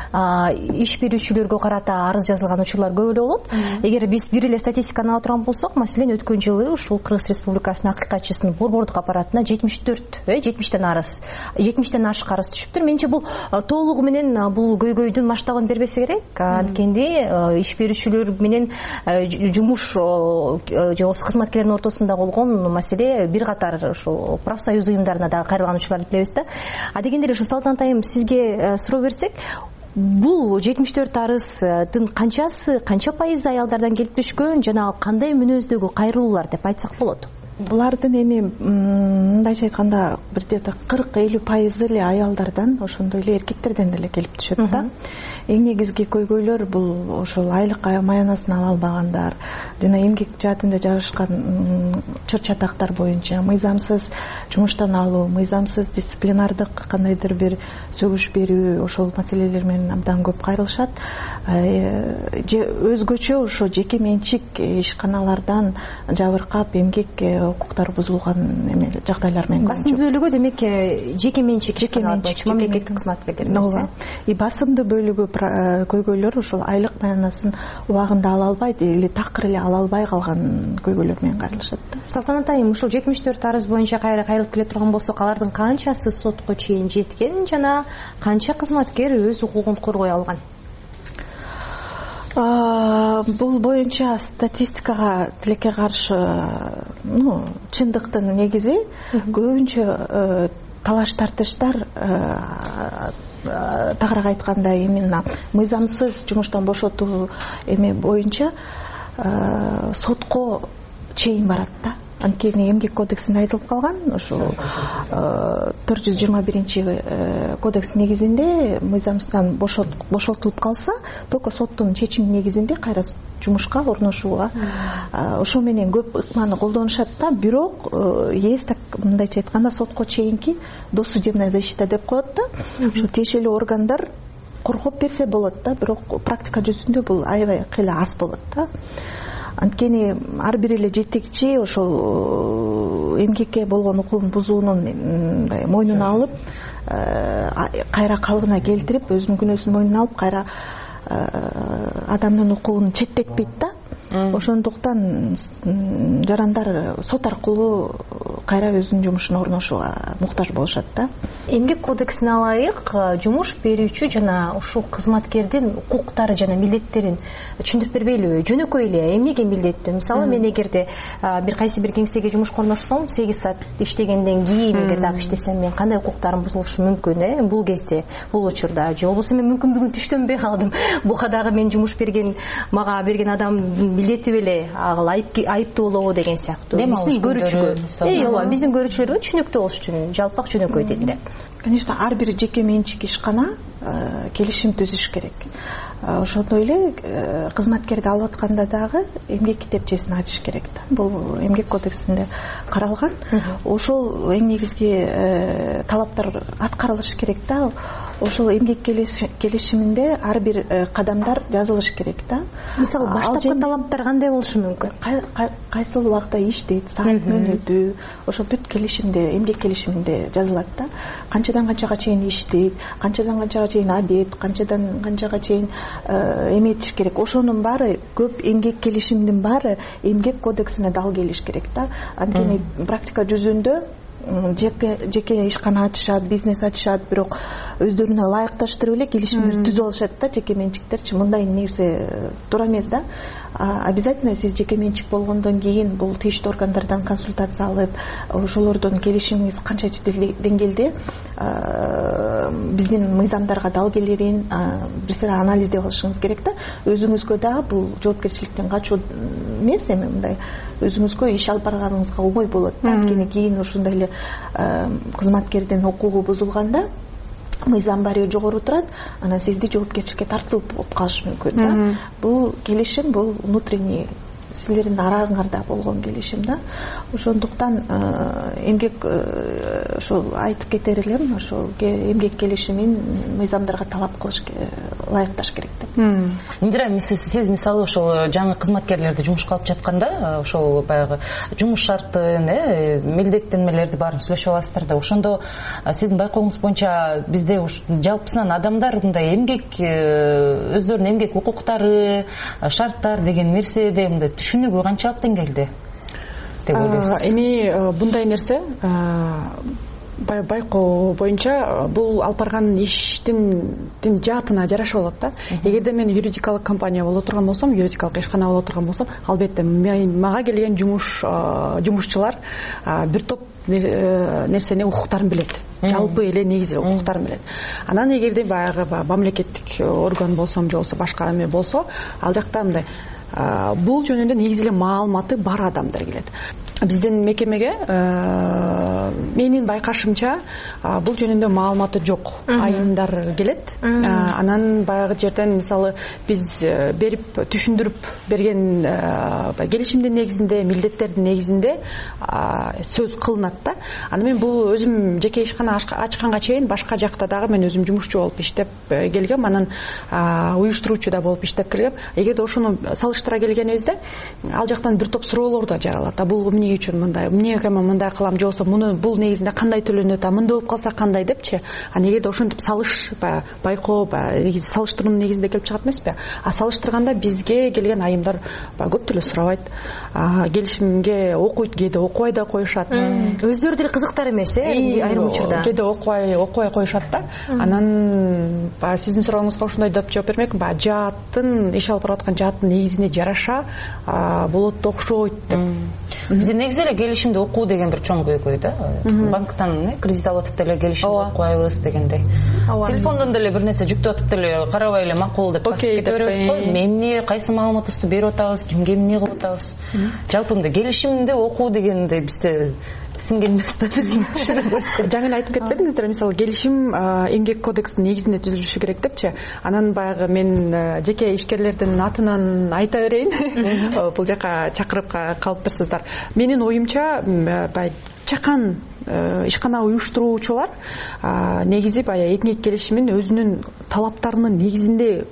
иш берүүчүлөргө карата арыз жазылган учурлар көп эле болот. Эгер биз бир эле статистиканы ала турган болсок, маселен өткөн жылы ушул Кыргыз Республикасынын акыйкатчысынын борбордук аппаратына жетимиш төрт э жетимиштен арыз, жетимиштен ашык арыз түшүптүр. Менче бул толугу менен бул көйгөйдүн масштабын бербесе керек. Анткенде иш берүүчүлөр менен жумуш же кызматкерлердин ортосунда болгон маселе бир катар ушул профсоюз уюмдарына дагы кайрылган учурларды билебиз да. А дегенде эле ушу Салтанат айым сизге суроо берсек, бул жетимиш төрт арыздын канчасы, канча пайызы аялдардан келип түшкөн жана кандай мүнөздөгү кайрылуулар деп айтсак болот? Булардын эми мындайча айтканда бир где-то кырк элүү пайызы эле аялдардан, ошондой эле эркектерден деле келип түшөт да. Эң негизги көйгөйлөр бул ошол айлык маянасын ала албагандар жана эмгек жаатында жарышкан чыр-чатактар боюнча мыйзамсыз жумуштан алуу, мыйзамсыз дисциплинардык кандайдыр бир сөгүш берүү, ошол маселелер менен абдан көп кайрылышат. Же өзгөчө ошо жеке менчик ишканалардан жабыркап эмгек укуктары бузулган эме жагдайлар менен. Басымдуу бөлүгү демек жеке менчик ишканалар боюнча мамлекеттик кызматкерлер эмес. И басымдуу бөлүгү көйгөйлөр ушул айлык маянасын убагында ала албайт или такыр эле ала албай калган көйгөйлөр менен кайрылышат да. Салтанат айым, ушул жетимиш төрт арыз боюнча кайра кайрылып келе турган болсок, алардын канчасы сотко чейин жеткен жана канча кызматкер өз укугун коргой алган? Бул боюнча статистикага тилекке каршы, ну, чындыктын негизи көбүнчө талаш тартыштар, тагыраак айтканда именно мыйзамсыз жумуштан бошотуу эме боюнча сотко чейин барат да. Анткени эмгек кодексинде айтылып калган, ошол төрт жүз жыйырма биринчи кодекс негизинде мыйзамсыздан бошотулуп калса, только соттун чечими негизинде кайра жумушка орношууга ошо менен көп ыкманы колдонушат да. Бирок есть так, мындайча айтканда, сотко чейинки досудебная защита деп коет да. Ошо тиешелүү органдар коргоп берсе болот да, бирок практика жүзүндө бул аябай кыйла аз болот да. Анткени ар бир эле жетекчи ошол эмгекке болгон укугун бузуунун мойнуна алып, кайра калыбына келтирип, өзүнүн күнөөсүн мойнуна алып, кайра адамдын укугун четтетпейт да. Ошондуктан жарандар сот аркылуу кайра өзүнүн жумушуна орношууга муктаж болушат да. Эмгек кодексине алайык, жумуш берүүчү жана ушул кызматкердин укуктары жана милдеттерин түшүндүрүп бербейлиби? Жөнөкөй эле эмнеге милдеттүү? Мисалы мен эгерде бир кайсы бир кеңсеге жумушка орношсом, сегиз саат иштегенден кийин эгер дагы иштесем, мен кандай укуктарым бузулушу мүмкүн, э? Бул кезде, бул учурда же болбосо мен мүмкүн бүгүн түштөнбөй калдым. Буга дагы мен жумуш берген, мага берген адам милдети беле, ал айыптуу болобу деген сыяктуу. Биздин көрүүчүгө, э, ооба, биздин көрүүчүлөргө түшүнүктүү болуш үчүн жалпак жөнөкөй тилде. Конечно, ар бир жеке менчик ишкана келишим түзүш керек. Ошондой эле кызматкерди алып атканда дагы эмгек китепчесин ачыш керек да. Бул эмгек кодексинде каралган. Ошол эң негизги талаптар аткарылыш керек да. Ошол эмгек келишиминде ар бир кадамдар жазылыш керек да. Мисалы баштапкы талаптар кандай болушу мүмкүн? Кайсыл убакта иштейт, саат мөөнөтү, ошол бүт келишимде, эмгек келишиминде жазылат да. Канчадан канчага чейин иштейт, канчадан канчага чейин обед, канчадан канчага чейин эметиш керек. Ошонун баары, көп эмгек келишимдин баары эмгек кодексине дал келиш керек да. Анткени практика жүзүндө жеке ишкана ачышат, бизнес ачышат, бирок өздөрүнө ылайыкташтырып эле келишимдерди түзүп алышат да, жеке менчиктерчи. Мындай нерсе туура эмес да. Обязательно сиз жеке менчик болгондон кийин бул тийиштүү органдардан консультация алып, ошолордон келишимиңиз канчачы деңгээлде биздин мыйзамдарга дал келерин бир сыйра анализдеп алышыңыз керек да. Өзүңүзгө дагы бул жоопкерчиликтен качуу эмес, эми мындай өзүңүзгө иш алып барганыңызга оңой болот да. Анткени кийин ушундай эле кызматкердин укугу бузулганда мыйзам барыбир жогору турат, анан сизди жоопкерчиликке тартуу болуп калышы мүмкүн да. Бул келишим, бул внутренний силердин араңарда болгон келишим да. Ошондуктан эмгек ошол айтып кетер элем, ошол эмгек келишимин мыйзамдарга талап кылыш, ылайыкташ керек деп. Индира, сиз мисалы ошол жаңы кызматкерлерди жумушка алып жатканда, ошол баягы жумуш шартын, э, милдеттенмелерди баарын сүйлөшүп аласыздар да. Ошондо сиздин байкооңуз боюнча бизде жалпысынан адамдар мындай эмгек, өздөрүнүн эмгек укуктары, шарттар деген нерседе мындай түшүнүгү канчалык деңгээлде деп ойлойсуз? Эми мындай нерсе, байкоо боюнча бул алып барган иштин жаатына жараша болот да. Эгерде мен юридикалык компания боло турган болсом, юридикалык ишкана боло турган болсом, албетте мага келген жумуш жумушчулар бир топ нерсени, укуктарын билет. Жалпы эле негизи укуктарын билет. Анан эгерде баягы мамлекеттик орган болсом, же болбосо башка эме болсо, ал жакта мындай бул жөнүндө негизи эле маалыматы бар адамдар келет. Биздин мекемеге менин байкашымча бул жөнүндө маалыматы жок айымдар келет. Анан баягы жерден мисалы биз берип түшүндүрүп берген келишимдин негизинде, милдеттердин негизинде сөз кылынат да. Аны мен бул өзүм жеке ишкана ачканга чейин башка жакта дагы мен өзүм жумушчу болуп иштеп келгем, анан уюштуруучу да болуп иштеп келгем. Эгерде ошону салыштыра келгенибизде ал жактан бир топ суроолор да жаралат. Бул эмне үчүн мындай, эмнеге мен мындай кылам, же болбосо муну бул негизинде кандай төлөнөт, а мындай болуп калса кандай депчи. А эгерде ошентип салыш, байкоо, негизи салыштыруунун негизинде келип чыгат эмеспи? А салыштырганда бизге келген айымдар көп деле сурабайт. Келишимге окуйт, кээде окубай да коюшат. Өздөрү деле кызыктар эмес, э, айрым учурда. Кээде окубай, окубай коюшат да. Анан баягы сиздин сурооңузга ушундай деп жооп бермек, баягы жааттын, иш алып барып аткан жааттын негизине жараша болот да окшойт деп. Бизде негизи эле келишимди окуу деген бир чоң көйгөй да. Банктан кредит алып атып деле келишимди окубайбыз дегендей. Телефондон деле бир нерсе жүктөп атып деле карабай эле макул деп басып кете беребиз го. Эмне, кайсы маалыматыбызды берип атабыз, кимге эмне кылып атабыз. Жалпы мындай келишимди окуу дегенде бизде сиңген эмес да, биздин түшүнүгүбүз. Жаңы эле айтып кетпедиңиздер, мисалы келишим эмгек кодекстин негизинде түзүлүшү керек депчи. Анан баягы мен жеке ишкерлердин атынан айта берейин. Бул жака чакырып калыптырсыздар. Менин оюмча баягы чакан ишкана уюштуруучулар негизи баягы эмгек келишимин өзүнүн талаптарынын негизинде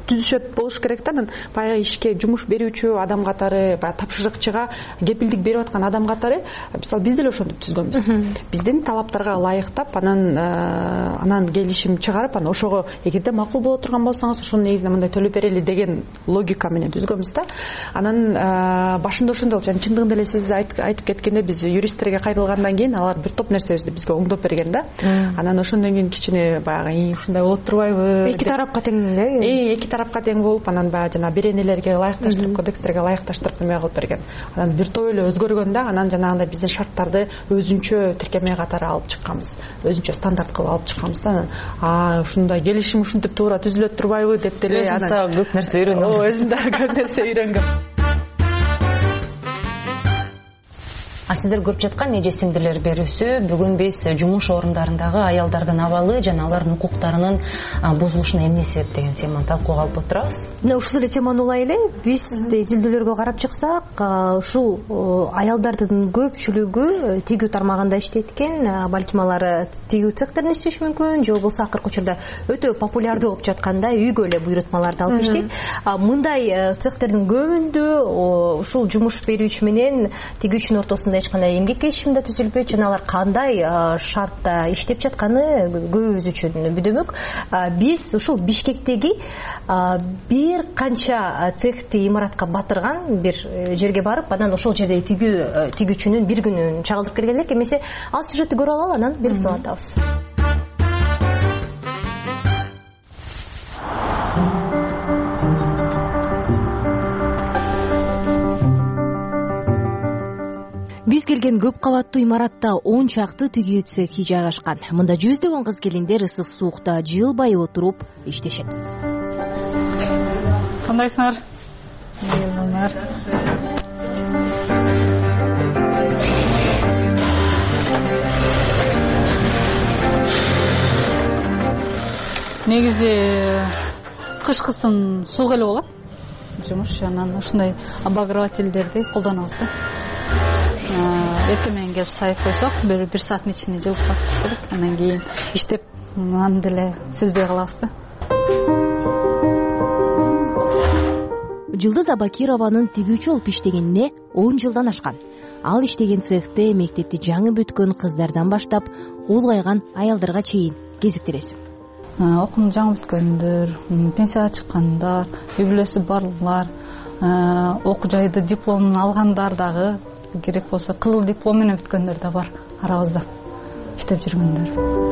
түзүшөт болуш керек да. Анан баягы ишке жумуш берүүчү адам катары, баягы тапшырыкчыга кепилдик берип аткан адам катары, мисалы биз деле ошентип түзгөнбүз. Биздин талаптарга ылайыктап, анан анан келишим чыгарып, анан ошого эгерде макул боло турган болсоңуз, ошонун негизинде мындай төлөп берели деген логика менен түзгөнбүз да. Анан башында ошондой болчу. Чындыгында эле сиз айтып кеткенде, биз юристтерге кайрылгандан кийин алар бир топ нерсебизди бизге оңдоп берген да. Анан ошондон кийин кичине баягы ушундай болуп турбайбы? Эки тарапка тең эле. Эки тарапка тең болуп, анан баягы жана беренелерге ылайыкташтырып, кодекстерге ылайыкташтырып неме кылып берген. Анан бир топ эле өзгөргөн да, анан жанагындай биздин шарттарды өзүнчө тиркеме катары алып чыкканбыз. Өзүнчө стандарт кылып алып чыкканбыз да. Анан а ушундай келишим ушинтип туура түзүлөт турбайбы деп деле анан өзүм көп нерсе үйрөнгөм. О, өзүм да көп нерсе үйрөнгөм. А сиздер көрүп жаткан эже сиңдилер берүүсү бүгүн биз жумуш орундарындагы аялдардын абалы жана алардын укуктарынын бузулушуна эмне себеп деген теманы талкууга алып отурабыз. Мына ушул эле теманы улай эле биз изилдөөлөргө карап чыксак, ушул аялдардын көпчүлүгү тигүү тармагында иштейт экен, балким алар тигүү цехтеринде иштеши мүмкүн, же болбосо акыркы учурда өтө популярдуу болуп жатканда үйгө эле буйрутмаларды алып иштейт. Мындай цехтердин көбүндө ушул жумуш берүүчү менен тигүүчүнүн ортосунда эч кандай эмгек келишими түзүлбөйт, жана алар кандай шартта иштеп жатканы көбүбүз үчүн бүдөмөк. Биз ушул Бишкектеги бир канча цехти имаратка батырган бир жерге барып, анан ошол жерде тигүү тигүүчүнүн бир күнүн чагылдырып келген элек. Эмесе ал сюжетти көрүп алалы, анан берип салатабыз. Биз келген көп кабаттуу имаратта он чакты тигүү цехи жайгашкан. Мында жүздөгөн кыз келиндер ысык суукта жылбай отуруп иштешет. Кандайсыңар? Мыйлыңар. Негизи кышкысын суук эле болот. Жумуш анан ушундай обогревательдерди колдонобуз да. Эртең менен келип сайып койсок, бир бир сааттын ичинде жылып калат керек. Андан кийин иштеп, аны деле сезбей калабыз да. Жылдыз Абакированын тигүүчү болуп иштегенине он жылдан ашкан. Ал иштеген цехте мектепти жаңы бүткөн кыздардан баштап улгайган аялдарга чейин кезиктиресиң. Окуумду жаңы бүткөндөр, пенсияга чыккандар, үй бүлөсү барлар, окуу жайды дипломун алгандар дагы, керек болсо кызыл диплом менен бүткөндөр да бар арабызда иштеп жүргөндөр.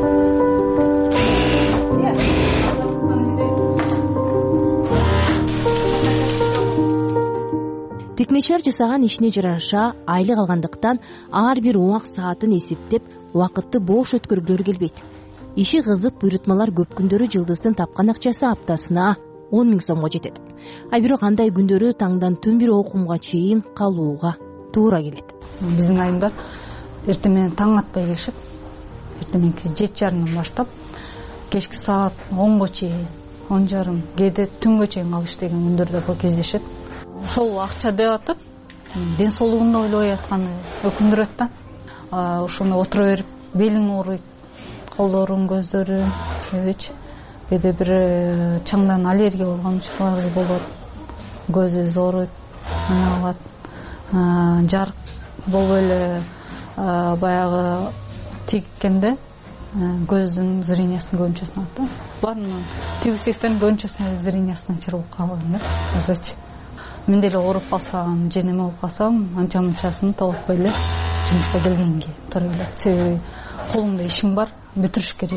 Тикмешер жасаган ишине жараша айлык алгандыктан ар бир убак саатын эсептеп убакытты бош өткөргүлөрү келбейт. Иши кызып буйрутмалар көп күндөрү Жылдыздын тапкан акчасы аптасына он миң сомго жетет. А бирок андай күндөрү таңдан түн бир окумга чейин калууга туура келет. Биздин айымдар эртең менен таң атпай келишет. Эртең мененки жети жарымдан баштап кечки саат онго чейин, он жарым, кээде түнгө чейин калып иштеген күндөр да көп кездешет. Ошол акча деп атып, ден соолугун ойлобой атканы өкүндүрөт да. Ошону отура берип, белиң ооруйт, колдорун, көздөрүн, эбич. Кээде бир чаңдан аллергия болгон учурларыбыз болот. Көзүбүз ооруйт, ана калат. Жарык болбой эле баягы тигкенде көздүн зрениясын көбүнчөсүн алат да. Булардын тигүү цехтердин көбүнчөсүнүн зрениясы начар болуп калган да. Өзүчө мен деле ооруп калсам, же неме болуп калсам, анча мынчасын токтотпой эле жумушка келгенге туура келет. Себеби колуңда ишиң бар, бүтүрүш керек.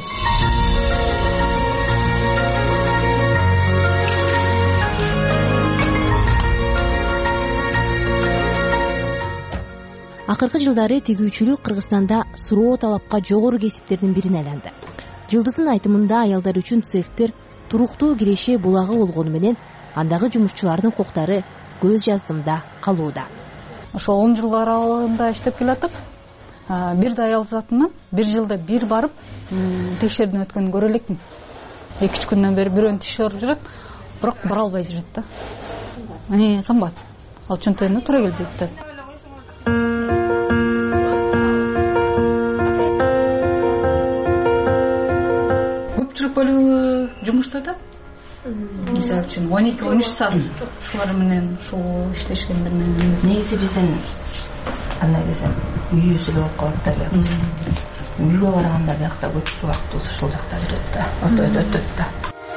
Акыркы жылдары тигүүчүлүк Кыргызстанда суроо талапка жогору кесиптердин бирине айланды. Жылдыздын айтымында аялдар үчүн цехтер туруктуу киреше булагы болгону менен андагы жумушчулардын укуктары көз жаздымда калууда. Ошол он жыл аралыгында иштеп келатып, бир да аял затынан бир жылда бир барып текшерүүдөн өткөнүн көрө элекмин. эки үч күндөн бери бирөөнүн тиши ооруп жүрөт, бирок бара албай жүрөт да. Мени кымбат. Ал чөнтөгүнө туура келбейт деп. Көпчүлүк бөлүгү жумушта да. мисалы үчүн он эки он үч саат ушулар менен ушул иштешкендер менен негизи биздин кандай десем үй бүлөсү болуп калат да биякта үйгө барганда биякта көп убактыбыз ушул жакта жүрөт да өтөт өтөт да.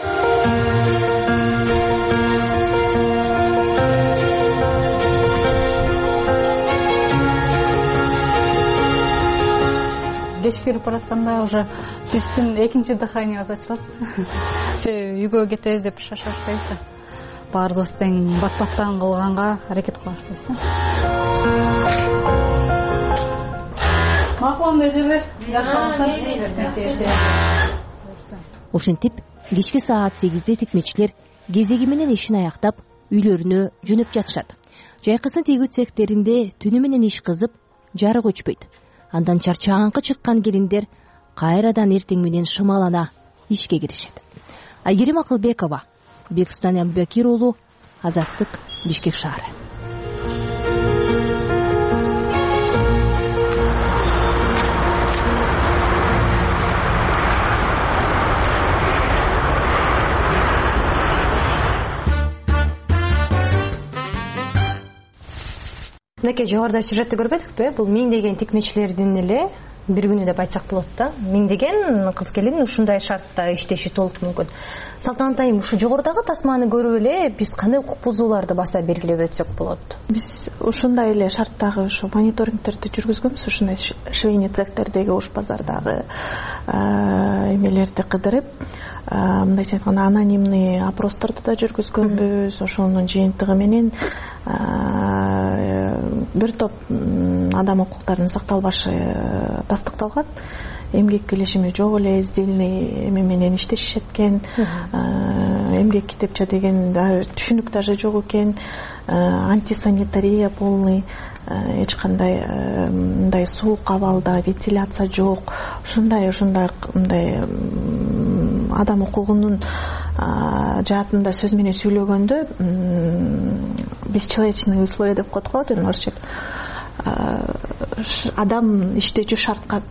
кечке кирип баратканда уже биздин экинчи дыханиябыз ачылат. Себеби үйгө кетебиз деп шашпайбыз да. Баарыбыз тең бат баттан кылганга аракет кыла баштайбыз да. Макулам дежебе. Ошентип кечки саат сегизде тикмечилер кезеги менен ишин аяктап үйлөрүнө жөнөп жатышат. Жайкысын тигүү цехтеринде түнү менен иш кызып жарык өчпөйт. Андан чарчааңкы чыккан келиндер кайрадан эртең менен шымалана ишке киришет. Айгерим Акылбекова, Бекстан Абубакир уулу, Азаттык, Бишкек шаары. Мынакей жогоруда сюжетти көрбөдүкпү? Бул миңдеген тикмечилердин эле бир күнү деп айтсак болот да. Миңдеген кыз келин ушундай шартта иштеши толук мүмкүн. Салтанат айым, ушу жогорудагы тасманы көрүп эле биз кандай укук бузууларды баса белгилеп өтсөк болот? Биз ушундай эле шарттагы ушу мониторингтерди жүргүзгөнбүз, ушундай швейный цехтердеги ош базардагы эмелерди кыдырып, мындайча айтканда анонимный опросторду да жүргүзгөнбүз. Ошонун жыйынтыгы менен бир топ адам укуктарынын сакталбашы тастыкталган. Эмгек келишими жок эле, издельный эме менен иштешишет экен. Эмгек китепче деген түшүнүк даже жок экен. Антисанитария полный, эч кандай мындай суук абалда, вентиляция жок. Ушундай ушундай мындай адам укугунун жаатында сөз менен сүйлөгөндө бесчеловечные условия деп коет го орусча. Адам иштечү шартка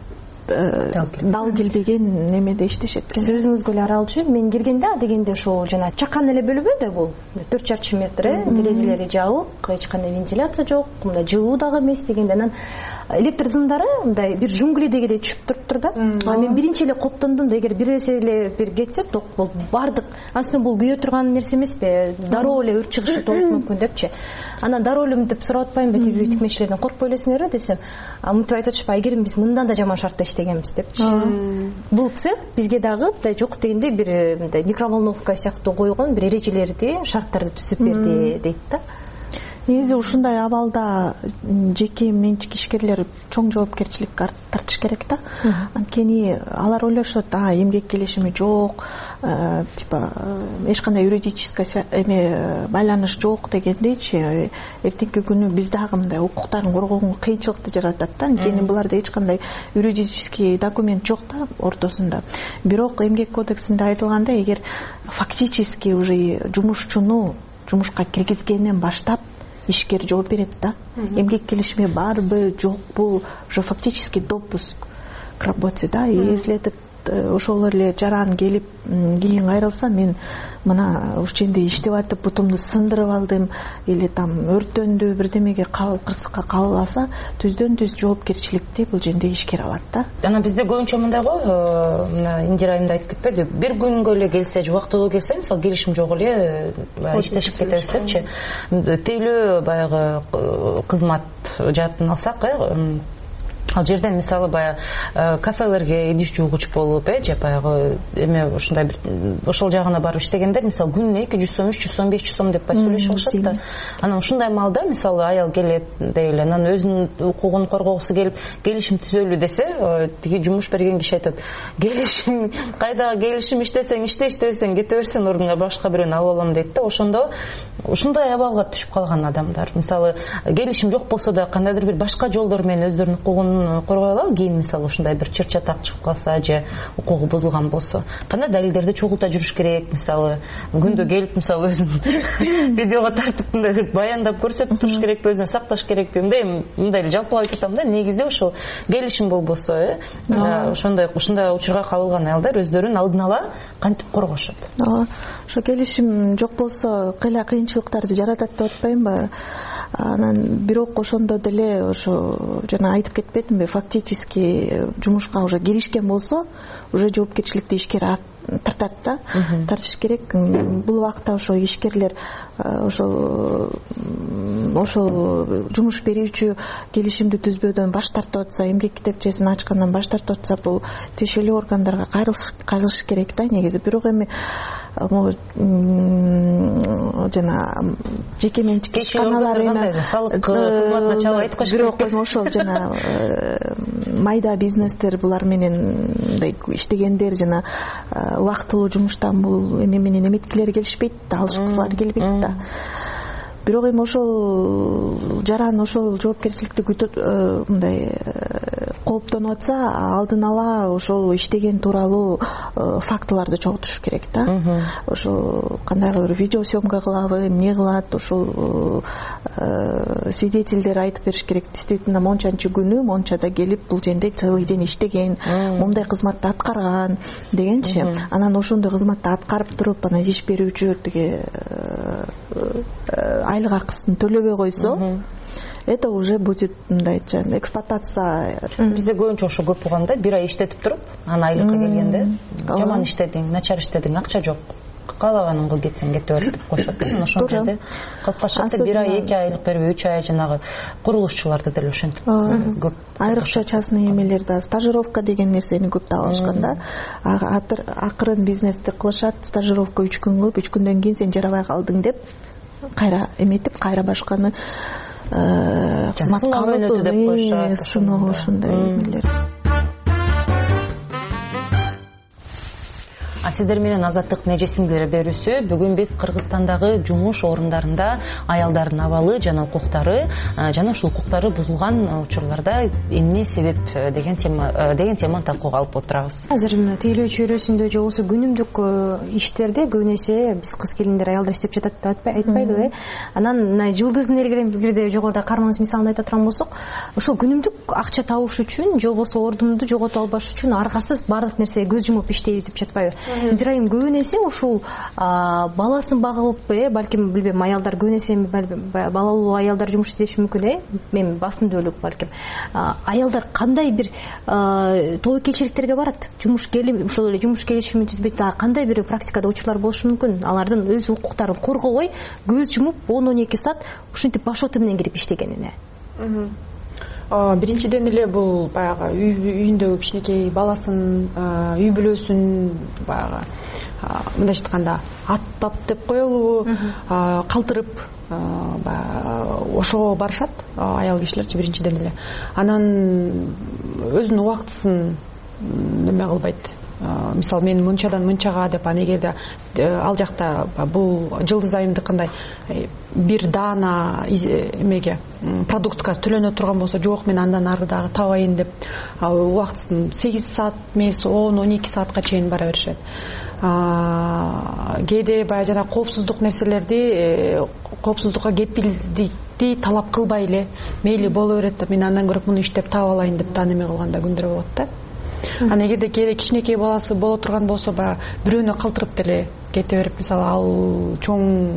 дал келбеген немеде иштешет экен. Сиз өзүңүзгө эле аралчы, мен киргенде дегенде ошол жана чакан эле бөлүбү да бул төрт чарчы метр, терезелери жабык, эч кандай вентиляция жок, мындай жылуу дагы эмес дегенде анан электр зымдары мындай бир жунглидегидей түшүп туруптур да. Мен биринчи эле коптондум да, эгер бир нерсе эле бир кетсе ток болуп бардык. Ансын бул күйө турган нерсе эмеспи? Дароо эле өрт чыгышы толук мүмкүн депчи. Анан дароо эле мынтип сурап атпаймынбы тиги тикмечилерден, коркпой элесиңерби десем, мынтип айтып атышпы, Айгерим биз мындан да жаман шартта иштегенбиз депчи. Бул цех бизге дагы мындай жок дегенде бир мындай микроволновка сыяктуу койгон бир эрежелерди, шарттарды түзүп берди дейт да. Негизи ушундай абалда жеке менчик ишкерлер чоң жоопкерчиликке тартыш керек да. Анткени алар ойлошот, а эмгек келишими жок, типа эч кандай юридический эме байланыш жок дегендейчи, эртеңки күнү биз дагы мындай укуктарын коргоого кыйынчылыкты жаратат да. Анткени буларда эч кандай юридический документ жок да ортосунда. Бирок эмгек кодексинде айтылгандай, эгер фактически уже жумушчуну жумушка киргизгенден баштап ишкер жооп берет да. Эмгек келишими барбы, жокпу, уже фактически допуск к работе да. И если этот ошол эле жаран келип кийин кайрылса, мен мына ушул жерде иштеп атып бутумду сындырып алдым или там өрттөндү, бирдемеге кабыл кырсыкка кабыласа, түздөн түз жоопкерчиликти бул жерде ишкер алат да. Анан бизде көбүнчө мындай го, мына Индира айымда айтып кетпеди, бир күнгө эле келсе, убактылуу келсе, мисалы келишим жок эле иштешип кетебиз депчи. Тейлөө баягы кызмат жаатын алсак, ал жерде мисалы баягы кафелерге идиш жуугуч болуп, э, же баягы эме ушундай бир ошол жагына барып иштегендер мисалы күнүнө эки жүз сом, үч жүз сом, беш жүз сом деп сөйлөшүп алышат да. Анан ушундай маалда мисалы аял келет дейли, анан өзүнүн укугун коргогусу келип, келишим түзөлү десе, тиги жумуш берген киши айтат, келишим кайдагы келишим, иштесең иште, иштебесең кете берсең, ордуңа башка бирөөнү алып алам дейт да. Ошондо ушундай абалга түшүп калган адамдар, мисалы келишим жок болсо да кандайдыр бир башка жолдор менен өздөрүнүн укугун укуктарын коргой алабы? Кийин мисалы ушундай бир чыр чатак чыгып калса же укугу бузулган болсо кандай далилдерди чогулта жүрүш керек? Мисалы күндө келип мисалы өзүн видеого тартып мындай баяндап көрсөтүп туруш керекпи, өзүн сакташ керекпи? Мындай мындай эле жалпылап айтып атам да, негизи ошол келишим болбосо, э, ошондой ушундай учурга кабылган аялдар өздөрүн алдын ала кантип коргошот? Ооба, ошо келишим жок болсо кыйла кыйынчылыктарды жаратат деп атпаймынбы? Анан бирок ошондо деле ошо жана айтып кетпедимби, фактически жумушка уже киришкен болсо, уже жоопкерчиликти ишкер тартат да, тартыш керек. Бул убакта ошо ишкерлер ошол ошол жумуш берүүчү келишимди түзбөөдөн баш тартып атса, эмгек китепчесин ачкандан баш тартып атса, бул тиешелүү органдарга кайрылыш керек да негизи. Бирок эми жана жеке менчик ишканалар эми салык кызмат начало айткан бирок эми ошол жана майда бизнестер булар менен мындай иштегендер жана убактылуу жумуштан бул эме менен эметкилери келишпейт да, алышкысылар келбейт да. Бирок эми ошол жаран ошол жоопкерчиликти күтөт, мындай кооптонуп атса, алдын ала ошол иштеген тууралуу фактыларды чогултуш керек да. Ошол кандайгы бир видео съемка кылабы, эмне кылат, ошол свидетелдер айтып бериш керек. Действительно мончанчы күнү мончада келип бул жерде целый день иштеген, момундай кызматты аткарган дегенчи. Анан ошондой кызматты аткарып туруп, анан иш берүүчү айлык акысын төлөбөй койсо, это уже будет мындай эксплуатация. Бизде көбүнчө ошо көп болгон да, бир ай иштетип туруп, анан айлыкка келгенде жаман иштедиң, начар иштедиң, акча жок, каалаганың кыл кетсең кете бер деп коюшат. Ошол жерде калып калышат, бир ай, эки айлык бербей, үч ай, жанагы курулушчуларды деле ошентип көп. Айрыкча частный эмелерде стажировка деген нерсени көп таап алышкан да. Акырын бизнести кылышат, стажировка үч күн кылып, үч күндөн кийин сен жарабай калдың деп кайра эметип, кайра башканы кызматка алып деп коюшат. Ошондой эмелер. А сиздер менен Азаттык нежесиңдер берүүсү. Бүгүн биз Кыргызстандагы жумуш орундарында аялдардын абалы жана укуктары жана ушул укуктары бузулган учурларда эмне себеп деген тема деген теманы талкууга алып отурабыз. Азыр тейлөө чөйрөсүндө же болбосо күнүмдүк иштерде көбүн эсе биз кыз келиндер аялдар иштеп жатат деп айтпайлыбы? Анан мына жылдыздын элгилерде жогоруда кармаңыз мисалын айта турган болсок, ошол күнүмдүк акча табыш үчүн же болбосо ордунду жоготуп албаш үчүн аргасыз баардык нерсеге көз жумуп иштейбиз деп жатпайбы? Израим көбүн эсе ушул баласын багып, балким билбейм, аялдар көбүн эсе балалуу аялдар жумуш иштеши мүмкүн, э? Мен басым дөөлүк балким. Аялдар кандай бир тобокелчиликтерге барат? Жумуш келип, ошол эле жумуш келишими түзбөйт, кандай бир практикада учурлар болушу мүмкүн? Алардын өз укуктарын коргобой, көз жумуп он он эки саат ушинтип башоты менен кирип иштегенине. Биринчиден эле бул баягы үйүндөгү кичинекей баласын, үй бүлөсүн баягы мындайча айтканда аттап деп коелубу, калтырып ошого барышат аял кишилерчи биринчиден эле. Анан өзүнүн убактысын неме кылбайт. Мисалы мен мынчадан мынчага деп, аны эгерде ал жакта бул жылдыз айымдыкындай бир даана эмеге продуктка төлөнө турган болсо, жок мен андан ары дагы табайын деп убактысын сегиз саат эмес он он эки саатка чейин бара беришет. Кээде баягы жана коопсуздук нерселерди, коопсуздукка кепилдикти талап кылбай эле мейли боло берет да, мен андан көрөп муну иштеп таап алайын деп да неме кылганда күндөр болот да. Аны эгерде кээде кичинекей баласы боло турган болсо, баягы бирөөнү калтырып деле кете берип, мисалы ал чоң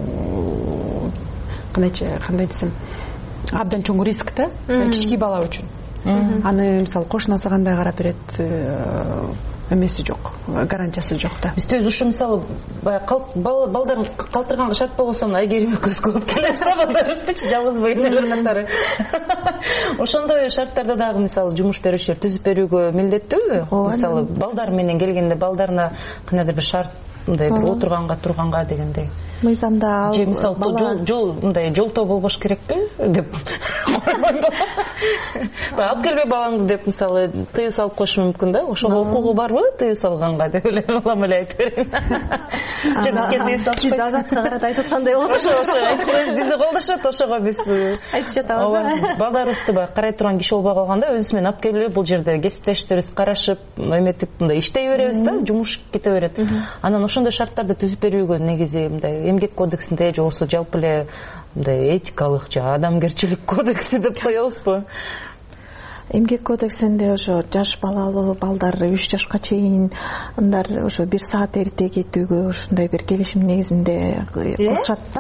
кандайчы кандай десем, абдан чоң риск да, кичинекей бала үчүн. Аны мисалы кошунасы кандай карап берет, эмеси жок, гарантиясы жок да. Бизде ушу мисалы балдарын калтырганга шарт болсо, мына айгерим экөөбүз кылып келебиз да, балдарыбыздычы жалгыз бойдон катары. Ошондой шарттарда дагы мисалы жумуш берүүчүлөр түзүп берүүгө милдеттүүбү? Мисалы балдар менен келгенде балдарына кандайдыр бир шарт, мындай бир отурганга, турганга дегендей. Мыйзамда же мисалы жол мындай жолтоо болбош керекпи деп алып келбей балаңды деп мисалы тыюу салып коюшу мүмкүн да. Ошого укугу барбы тыюу салганга деп эле улам эле айтып берейин. Же бизге тыюу салышпайт. Биз Азатка карата айтып аткандай болот. Ошо ошо айтып коюп бизди колдошот, ошого биз айтып жатабыз. Балдарыбызды баягы карай турган киши болбой калганда өзүбүз менен алып келип бул жерде кесиптештерибиз карашып, эметип мындай иштей беребиз да, жумуш кете берет. Анан ошондой шарттарды түзүп берүүгө негизи мындай эмгек кодексинде же болбосо жалпы эле мындай этикалык же адамгерчилик кодекси деп коебузбу? Эмгек кодексинде ошо жаш балалуу балдар үч жашка чейин андар ошо бир саат эрте кетүүгө ушундай бир келишим негизинде кылышат да.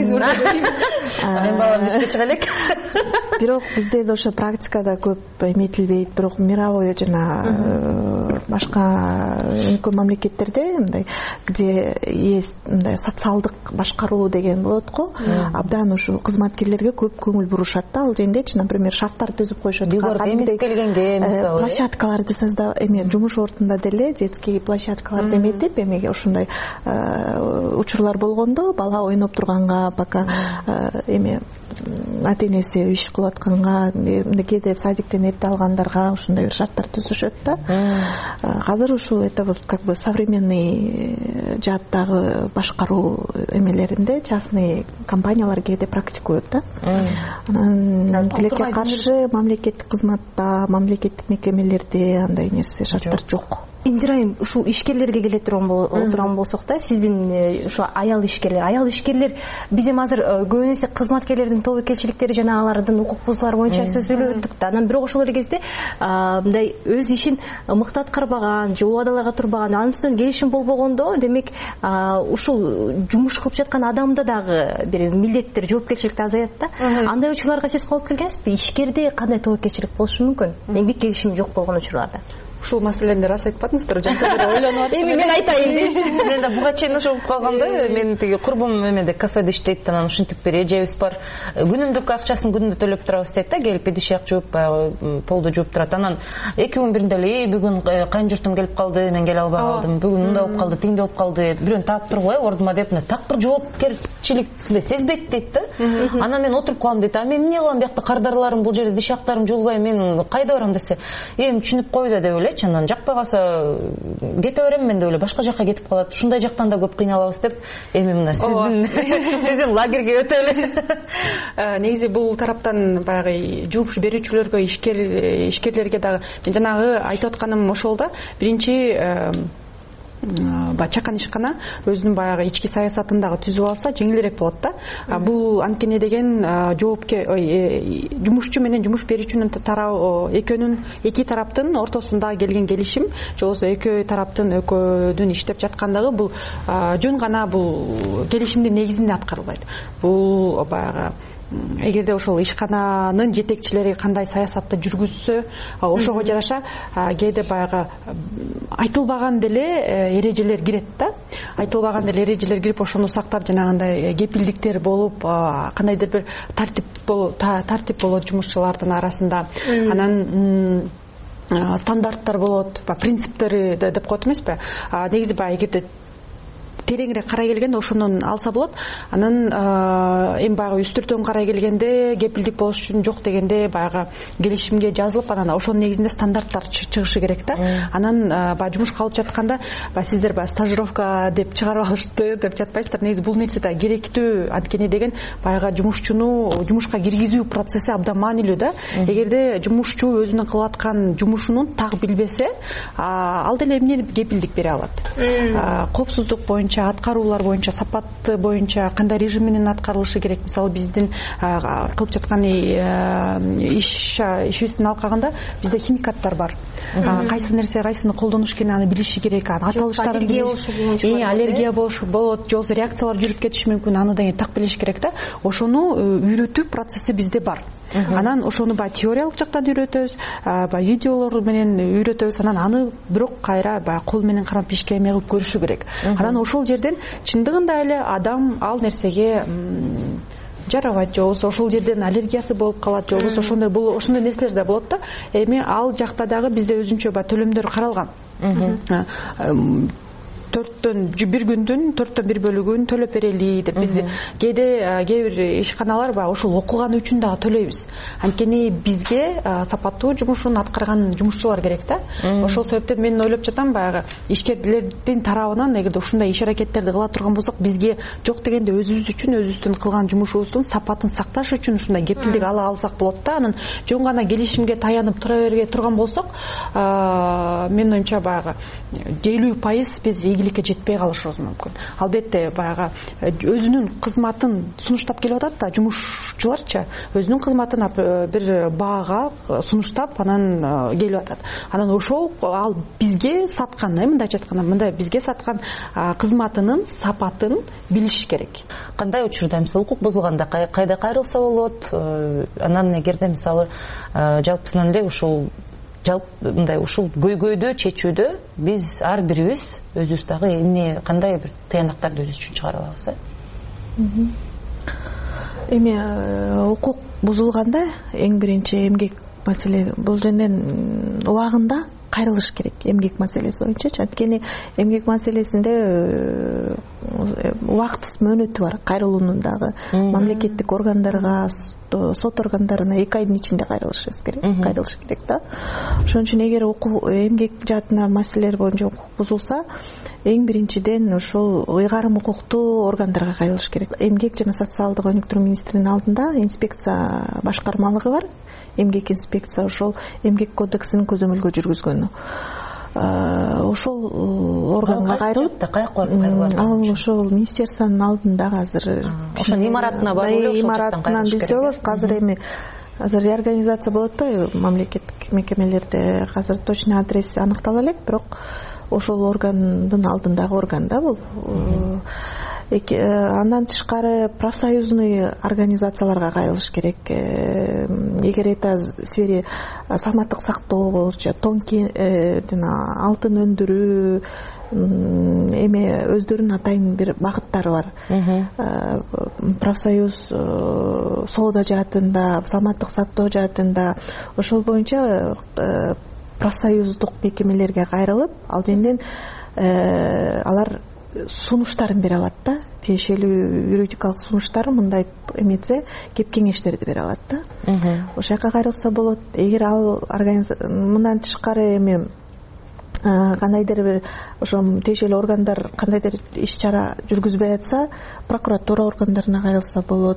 Мен балам бешке чыга элек. Бирок бизде ошо практикада көп эметилбейт, бирок мировой жана башка өлкө мамлекеттерде мындай где есть мындай социалдык башкаруу деген болот го. Абдан ушу кызматкерлерге көп көңүл бурушат да. Ал жердечи, например, шарттар түзүп коюшат. Келгенге мисалы площадкаларды созда эме жумуш ордунда деле детский площадкаларды эметип эмеге ушундай учурлар болгондо бала ойноп турганга пока эме ата энеси иш кылып атканга кээде садиктен эрте алгандарга ушундай бир шарттар түзүшөт да. Азыр ушул это вот как бы современный жааттагы башкаруу эмелеринде частный компаниялар кээде практикуют да. Анан тилекке каршы мамлекеттик кызматта, мамлекеттик мекемелерде андай нерсе шарттар жок. Индирайым, ушул ишкерлерге келе турган болсок да, сиздин ушу аял ишкерлер, аял ишкерлер биз эми азыр көбүн эсе кызматкерлердин тобокелчиликтери жана алардын укук бузуулары боюнча сөзөлүп өттүк да. Анан бирок ошол эле кезде мындай өз ишин мыкты аткарбаган же убадаларга турбаган, анын үстүнөн келишим болбогондо, демек ушул жумуш кылып жаткан адамда дагы бир милдеттер, жоопкерчилик азаят да. Андай учурларга сиз калып келгенсизби? Ишкерде кандай тобокелчилик болушу мүмкүн? Эмгек келишими жок болгон учурларда. Ушул маселени рас айтпадыңыздар, жанагы ойлонуп атам. Эми мен айтайын дейсиз. Мен да буга чейин ошо болуп калганда, мен тиги курбум эмеде кафеде иштейт, анан ушинтип бир эжебиз бар. Күнүмдүк акчасын күнүндө төлөп турабыз дейт да, келип идишак жууп, баягы полду жууп турат. Анан эки күн биринде эле бүгүн кайын журтум келип калды, мен келе албай калдым. Бүгүн мындай болуп калды, тиңде болуп калды. Бирөөнү таап тургула ордума деп, тактыр жоопкерчиликти сезбейт дейт да. Анан мен отуруп калам дейт. А мен эмне кылам, биякта кардарларым, бул жерде дишактарым жуулбай, мен кайда барам десе, эми түшүнүп кой да деп элечи. Анан жакпай калса кете берем мен деп эле башка жакка кетип калат. Ушундай жактан да көп кыйналабыз деп, эми мына сиздин сиздин лагерге өтө эле. Негизи бул тараптан баягы жууп берүүчүлөргө, ишкер ишкерлерге дагы мен жанагы айтып атканым ошол да. Биринчи баягы чакан ишкана өзүнүн баягы ички саясатын дагы түзүп алса жеңилирээк болот да. Бул анткени деген жоопке жумушчу менен жумуш берүүчүнүн тарабы экөөнүн эки тараптын ортосунда келген келишим, же болбосо экөө тараптын экөөдүн иштеп жаткандыгы бул жөн гана бул келишимдин негизинде аткарылбайт. Бул баягы эгерде ошол ишкананын жетекчилери кандай саясатты жүргүзсө, ошого жараша кээде баягы айтылбаган деле эрежелер кирет да. Айтылбаган деле эрежелер кирип, ошону сактап жанагындай кепилдиктер болуп, кандайдыр бир тартип болуп, тартип болот жумушчулардын арасында. Анан стандарттар болот, принциптери деп коет эмеспи? Негизи баягы эгерде тереңирээк карай келгенде ошонун алса болот. Анан эми баягы үстүртөн карай келгенде кепилдик болуш үчүн жок дегенде баягы келишимге жазылып, анан ошонун негизинде стандарттар чыгышы керек да. Анан баягы жумушка алып жатканда баягы сиздер баягы стажировка деп чыгарып алышты деп жатпайсыздар. Негизи бул нерсе да керектүү, анткени деген баягы жумушчуну жумушка киргизүү процесси абдан маанилүү да. Эгерде жумушчу өзүнүн кылып аткан жумушунун так билбесе, ал деле эмне кепилдик бере алат? Коопсуздук боюнча, аткаруулар боюнча, сапаты боюнча кандай режим менен аткарылышы керек? Мисалы биздин кылып жаткан иш ишибиздин алкагында бизде химикаттар бар. Кайсы нерсе кайсыны колдонуш керекин аны билиши керек. Аталыштарын аллергия болушу болот, же болбосо реакциялар жүрүп кетиши мүмкүн, аны да так билиш керек да. Ошону үйрөтүү процесси бизде бар. Анан ошону баягы теориялык жактан үйрөтөбүз, баягы видеолор менен үйрөтөбүз. Анан аны бирок кайра баягы кол менен карап бишке эме кылып көрүшү керек. Анан ошол жерден чындыгында эле адам ал нерсеге жарабайт, же болбосо ошол жерден аллергиясы болуп калат, же болбосо ошондой бул ошондой нерселер да болот да. Эми ал жакта дагы бизде өзүнчө баягы төлөмдөр каралган. төрттөн бир күндүн төрттөн бир бөлүгүн төлөп берели деп биз кээде кээ бир ишканалар баягы ушул окуганы үчүн дагы төлөйбүз. Анткени бизге сапаттуу жумушун аткарган жумушчулар керек да. Ошол себептен мен ойлоп жатам, баягы ишкерлердин тарабынан эгерде ушундай иш аракеттерди кыла турган болсок, бизге жок дегенде өзүбүз үчүн өзүбүздүн кылган жумушубуздун сапатын сакташ үчүн ушундай кепилдик ала алсак болот да. Анан жөн гана келишимге таянып тура берге турган болсок, менин оюмча баягы элүү пайыз биз ийгиликке жетпей калышыбыз мүмкүн. Албетте баягы өзүнүн кызматын сунуштап келип атат да, жумушчуларчы өзүнүн кызматын бир баага сунуштап анан келип атат. Анан ошол ал бизге саткан, мындайча айтканда, мындай бизге саткан кызматынын сапатын билиш керек. Кандай учурда мисалы укук бузулганда кайда кайрылса болот? Анан эгерде мисалы жалпысынан эле ушул жалпы мындай ушул көйгөйдү чечүүдө биз ар бирибиз өзүбүз дагы эмне кандай бир тыянактарды өзүбүз үчүн чыгара алабыз? Эми укук бузулганда эң биринчи эмгек маселе, бул жерден убагында кайрылыш керек эмгек маселеси боюнча. Анткени эмгек маселесинде убактысыз мөөнөтү бар. Кайрылуунун дагы мамлекеттик органдарга, сот органдарына эки айдын ичинде кайрылыш керек, кайрылыш керек да. Ошон үчүн эгер эмгек жаатына маселелер боюнча укук бузулса, эң биринчиден ошол ыйгарым укуктуу органдарга кайрылыш керек. Эмгек жана социалдык өнүктүрүү министринин алдында инспекция башкармалыгы бар. Эмгек инспекция ошол эмгек кодексин көзөмөлгө жүргүзгөн. Ошол органга кайрылып, ал ошол министерствонун алдындагы азыр ошол имаратына барып, имаратынан билсе болот. Азыр эми азыр реорганизация болуп атпайбы мамлекеттик мекемелерде, азыр точный адреси аныктала элек, бирок ошол органдын алдындагы орган да бул. Андан тышкары профсоюзный организацияларга кайрылыш керек. Эгер это сфере саламаттык сактоо болчу, тонкий жана алтын өндүрүү, эми өздөрүнүн атайын бир багыттары бар. Профсоюз соода жаатында, саламаттык сактоо жаатында, ошол боюнча профсоюздук мекемелерге кайрылып, ал жерден алар сунуштарын бере алат да, тиешелүү юридикалык сунуштары мындай эметсе, кеп кеңештерди бере алат да. Ошол жака кайрылса болот. Эгер ал мындан тышкары эми кандайдыр бир ошо тиешелүү органдар кандайдыр иш чара жүргүзбөй атса, прокуратура органдарына кайрылса болот.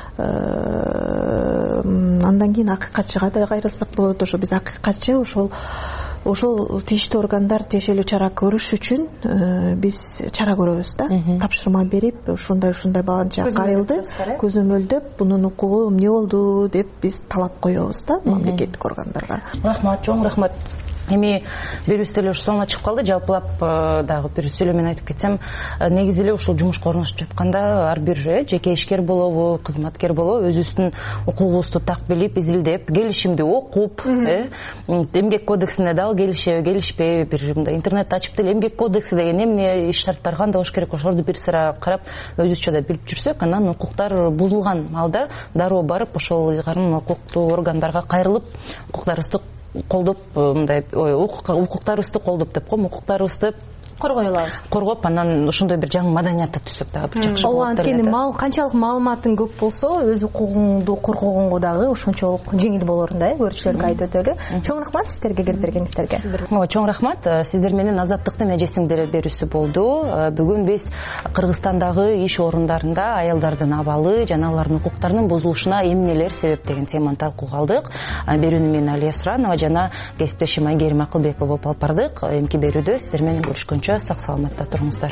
Андан кийин акыйкатчыга да кайрылсак болот. Ошо биз акыйкатчы ошол ошол тийиштүү органдар тиешелүү чара көрүш үчүн биз чара көрөбүз да. Тапшырма берип, ушундай ушундай багынча кайрылды, көзөмөлдөп, бунун укугу эмне болду деп биз талап коебуз да мамлекеттик органдарга. Рахмат, чоң рахмат. Эми берүүбүз деле ушу соңуна чыгып калды. Жалпылап дагы бир сүйлөмөн айтып кетсем, негизи эле ушул жумушка орношуп жатканда ар бир жеке ишкер болобу, кызматкер болобу өзүбүздүн укугубузду так билип, изилдеп, келишимди окуп, эмгек кодексине дагы келишеби, келишпейби, бир мындай интернетти ачып деле эмгек кодекси деген эмне, иш шарттары кандай болуш керек, ошолорду бир сыра карап, өзүбүзчө да билип жүрсөк, анан укуктар бузулган малда дароо барып ошол ыйгарым укуктуу органдарга кайрылып, укуктарыбызды колдоп, мындай укуктарыбызды колдоп деп коем, укуктарыбызды коргой алабыз. Коргоп, анан ошондой бир жаңы маданиятты түзсөк дагы бир жакшы болот. Ооба, анткени мал канчалык маалыматың көп болсо, өз укугуңду коргогонго дагы ошончолук жеңил болорунда, көрүүчүлөргө айтып өтөлү. Чоң рахмат сиздерге, келип бергениңиздерге. Ооба, чоң рахмат. Сиздер менен Азаттыктын эжесиңдер берүүсү болду. Бүгүн биз Кыргызстандагы иш орундарында аялдардын абалы жана алардын укуктарынын бузулушуна эмнелер себеп деген теманы талкууга алдык. Берүүнү мен Алия Суранова жана кесиптешим Айгерим Акылбекова болуп алып бардык. Эмки берүүдө сиздер менен көрүшкөнчө сак саламатта туруңуздар.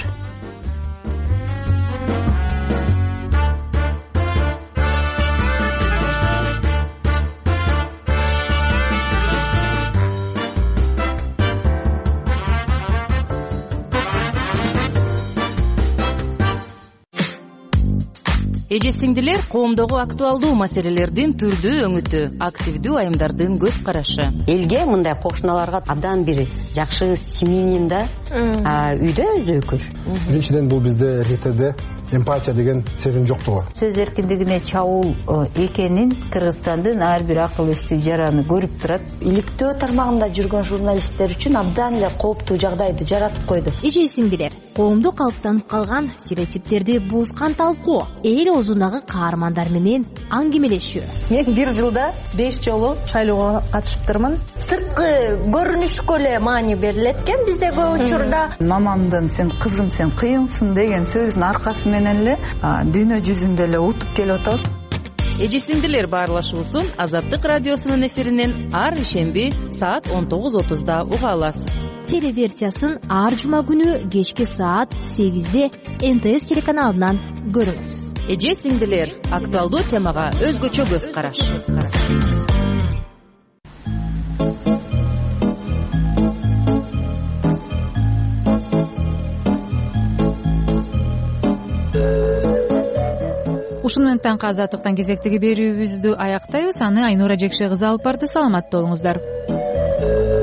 Эже сиңдилер, коомдогу актуалдуу маселелердин түрдүү өңүтү, активдүү айымдардын көз карашы. Элге мындай кошуналарга абдан бир жакшы семьянин да үйдө өзү өкүл. Биринчиден бул бизде РТде эмпатия деген сезим жоктугу. Сөз эркиндигине чабуул экенин Кыргызстандын ар бир акыл эстүү жараны көрүп турат. Иликтөө тармагында жүргөн журналисттер үчүн абдан эле кооптуу жагдайды жаратып койду. Эже сиңдилер, коомдо калыптанып калган стереотиптерди бузган талкуу, эл оозундагы каармандар менен аңгемелешүү. Мен бир жылда беш жолу шайлоого катышыптырмын. Сырткы көрүнүшкө эле маани берилет экен бизде көп учурда. Мамамдын "сен кызым, сен кыйынсың" деген сөзүнүн аркасы менен эле дүйнө жүзүндө эле утуп келип атабыз. Эже сиңдилер баарлашуусун Азаттык радиосунун эфиринен ар ишемби саат он тогуз отузда уга аласыз. Телеверсиясын ар жума күнү кечки саат сегизде эн тэ эс телеканалынан көрүңүз. Эже сиңдилер актуалдуу темага өзгөчө көз караш. Ушуну менен таңкы Азаттыктан кезектеги берүүбүздү аяктайбыз. Аны Айнура Жекше кызы алып барды. Саламатта болуңуздар.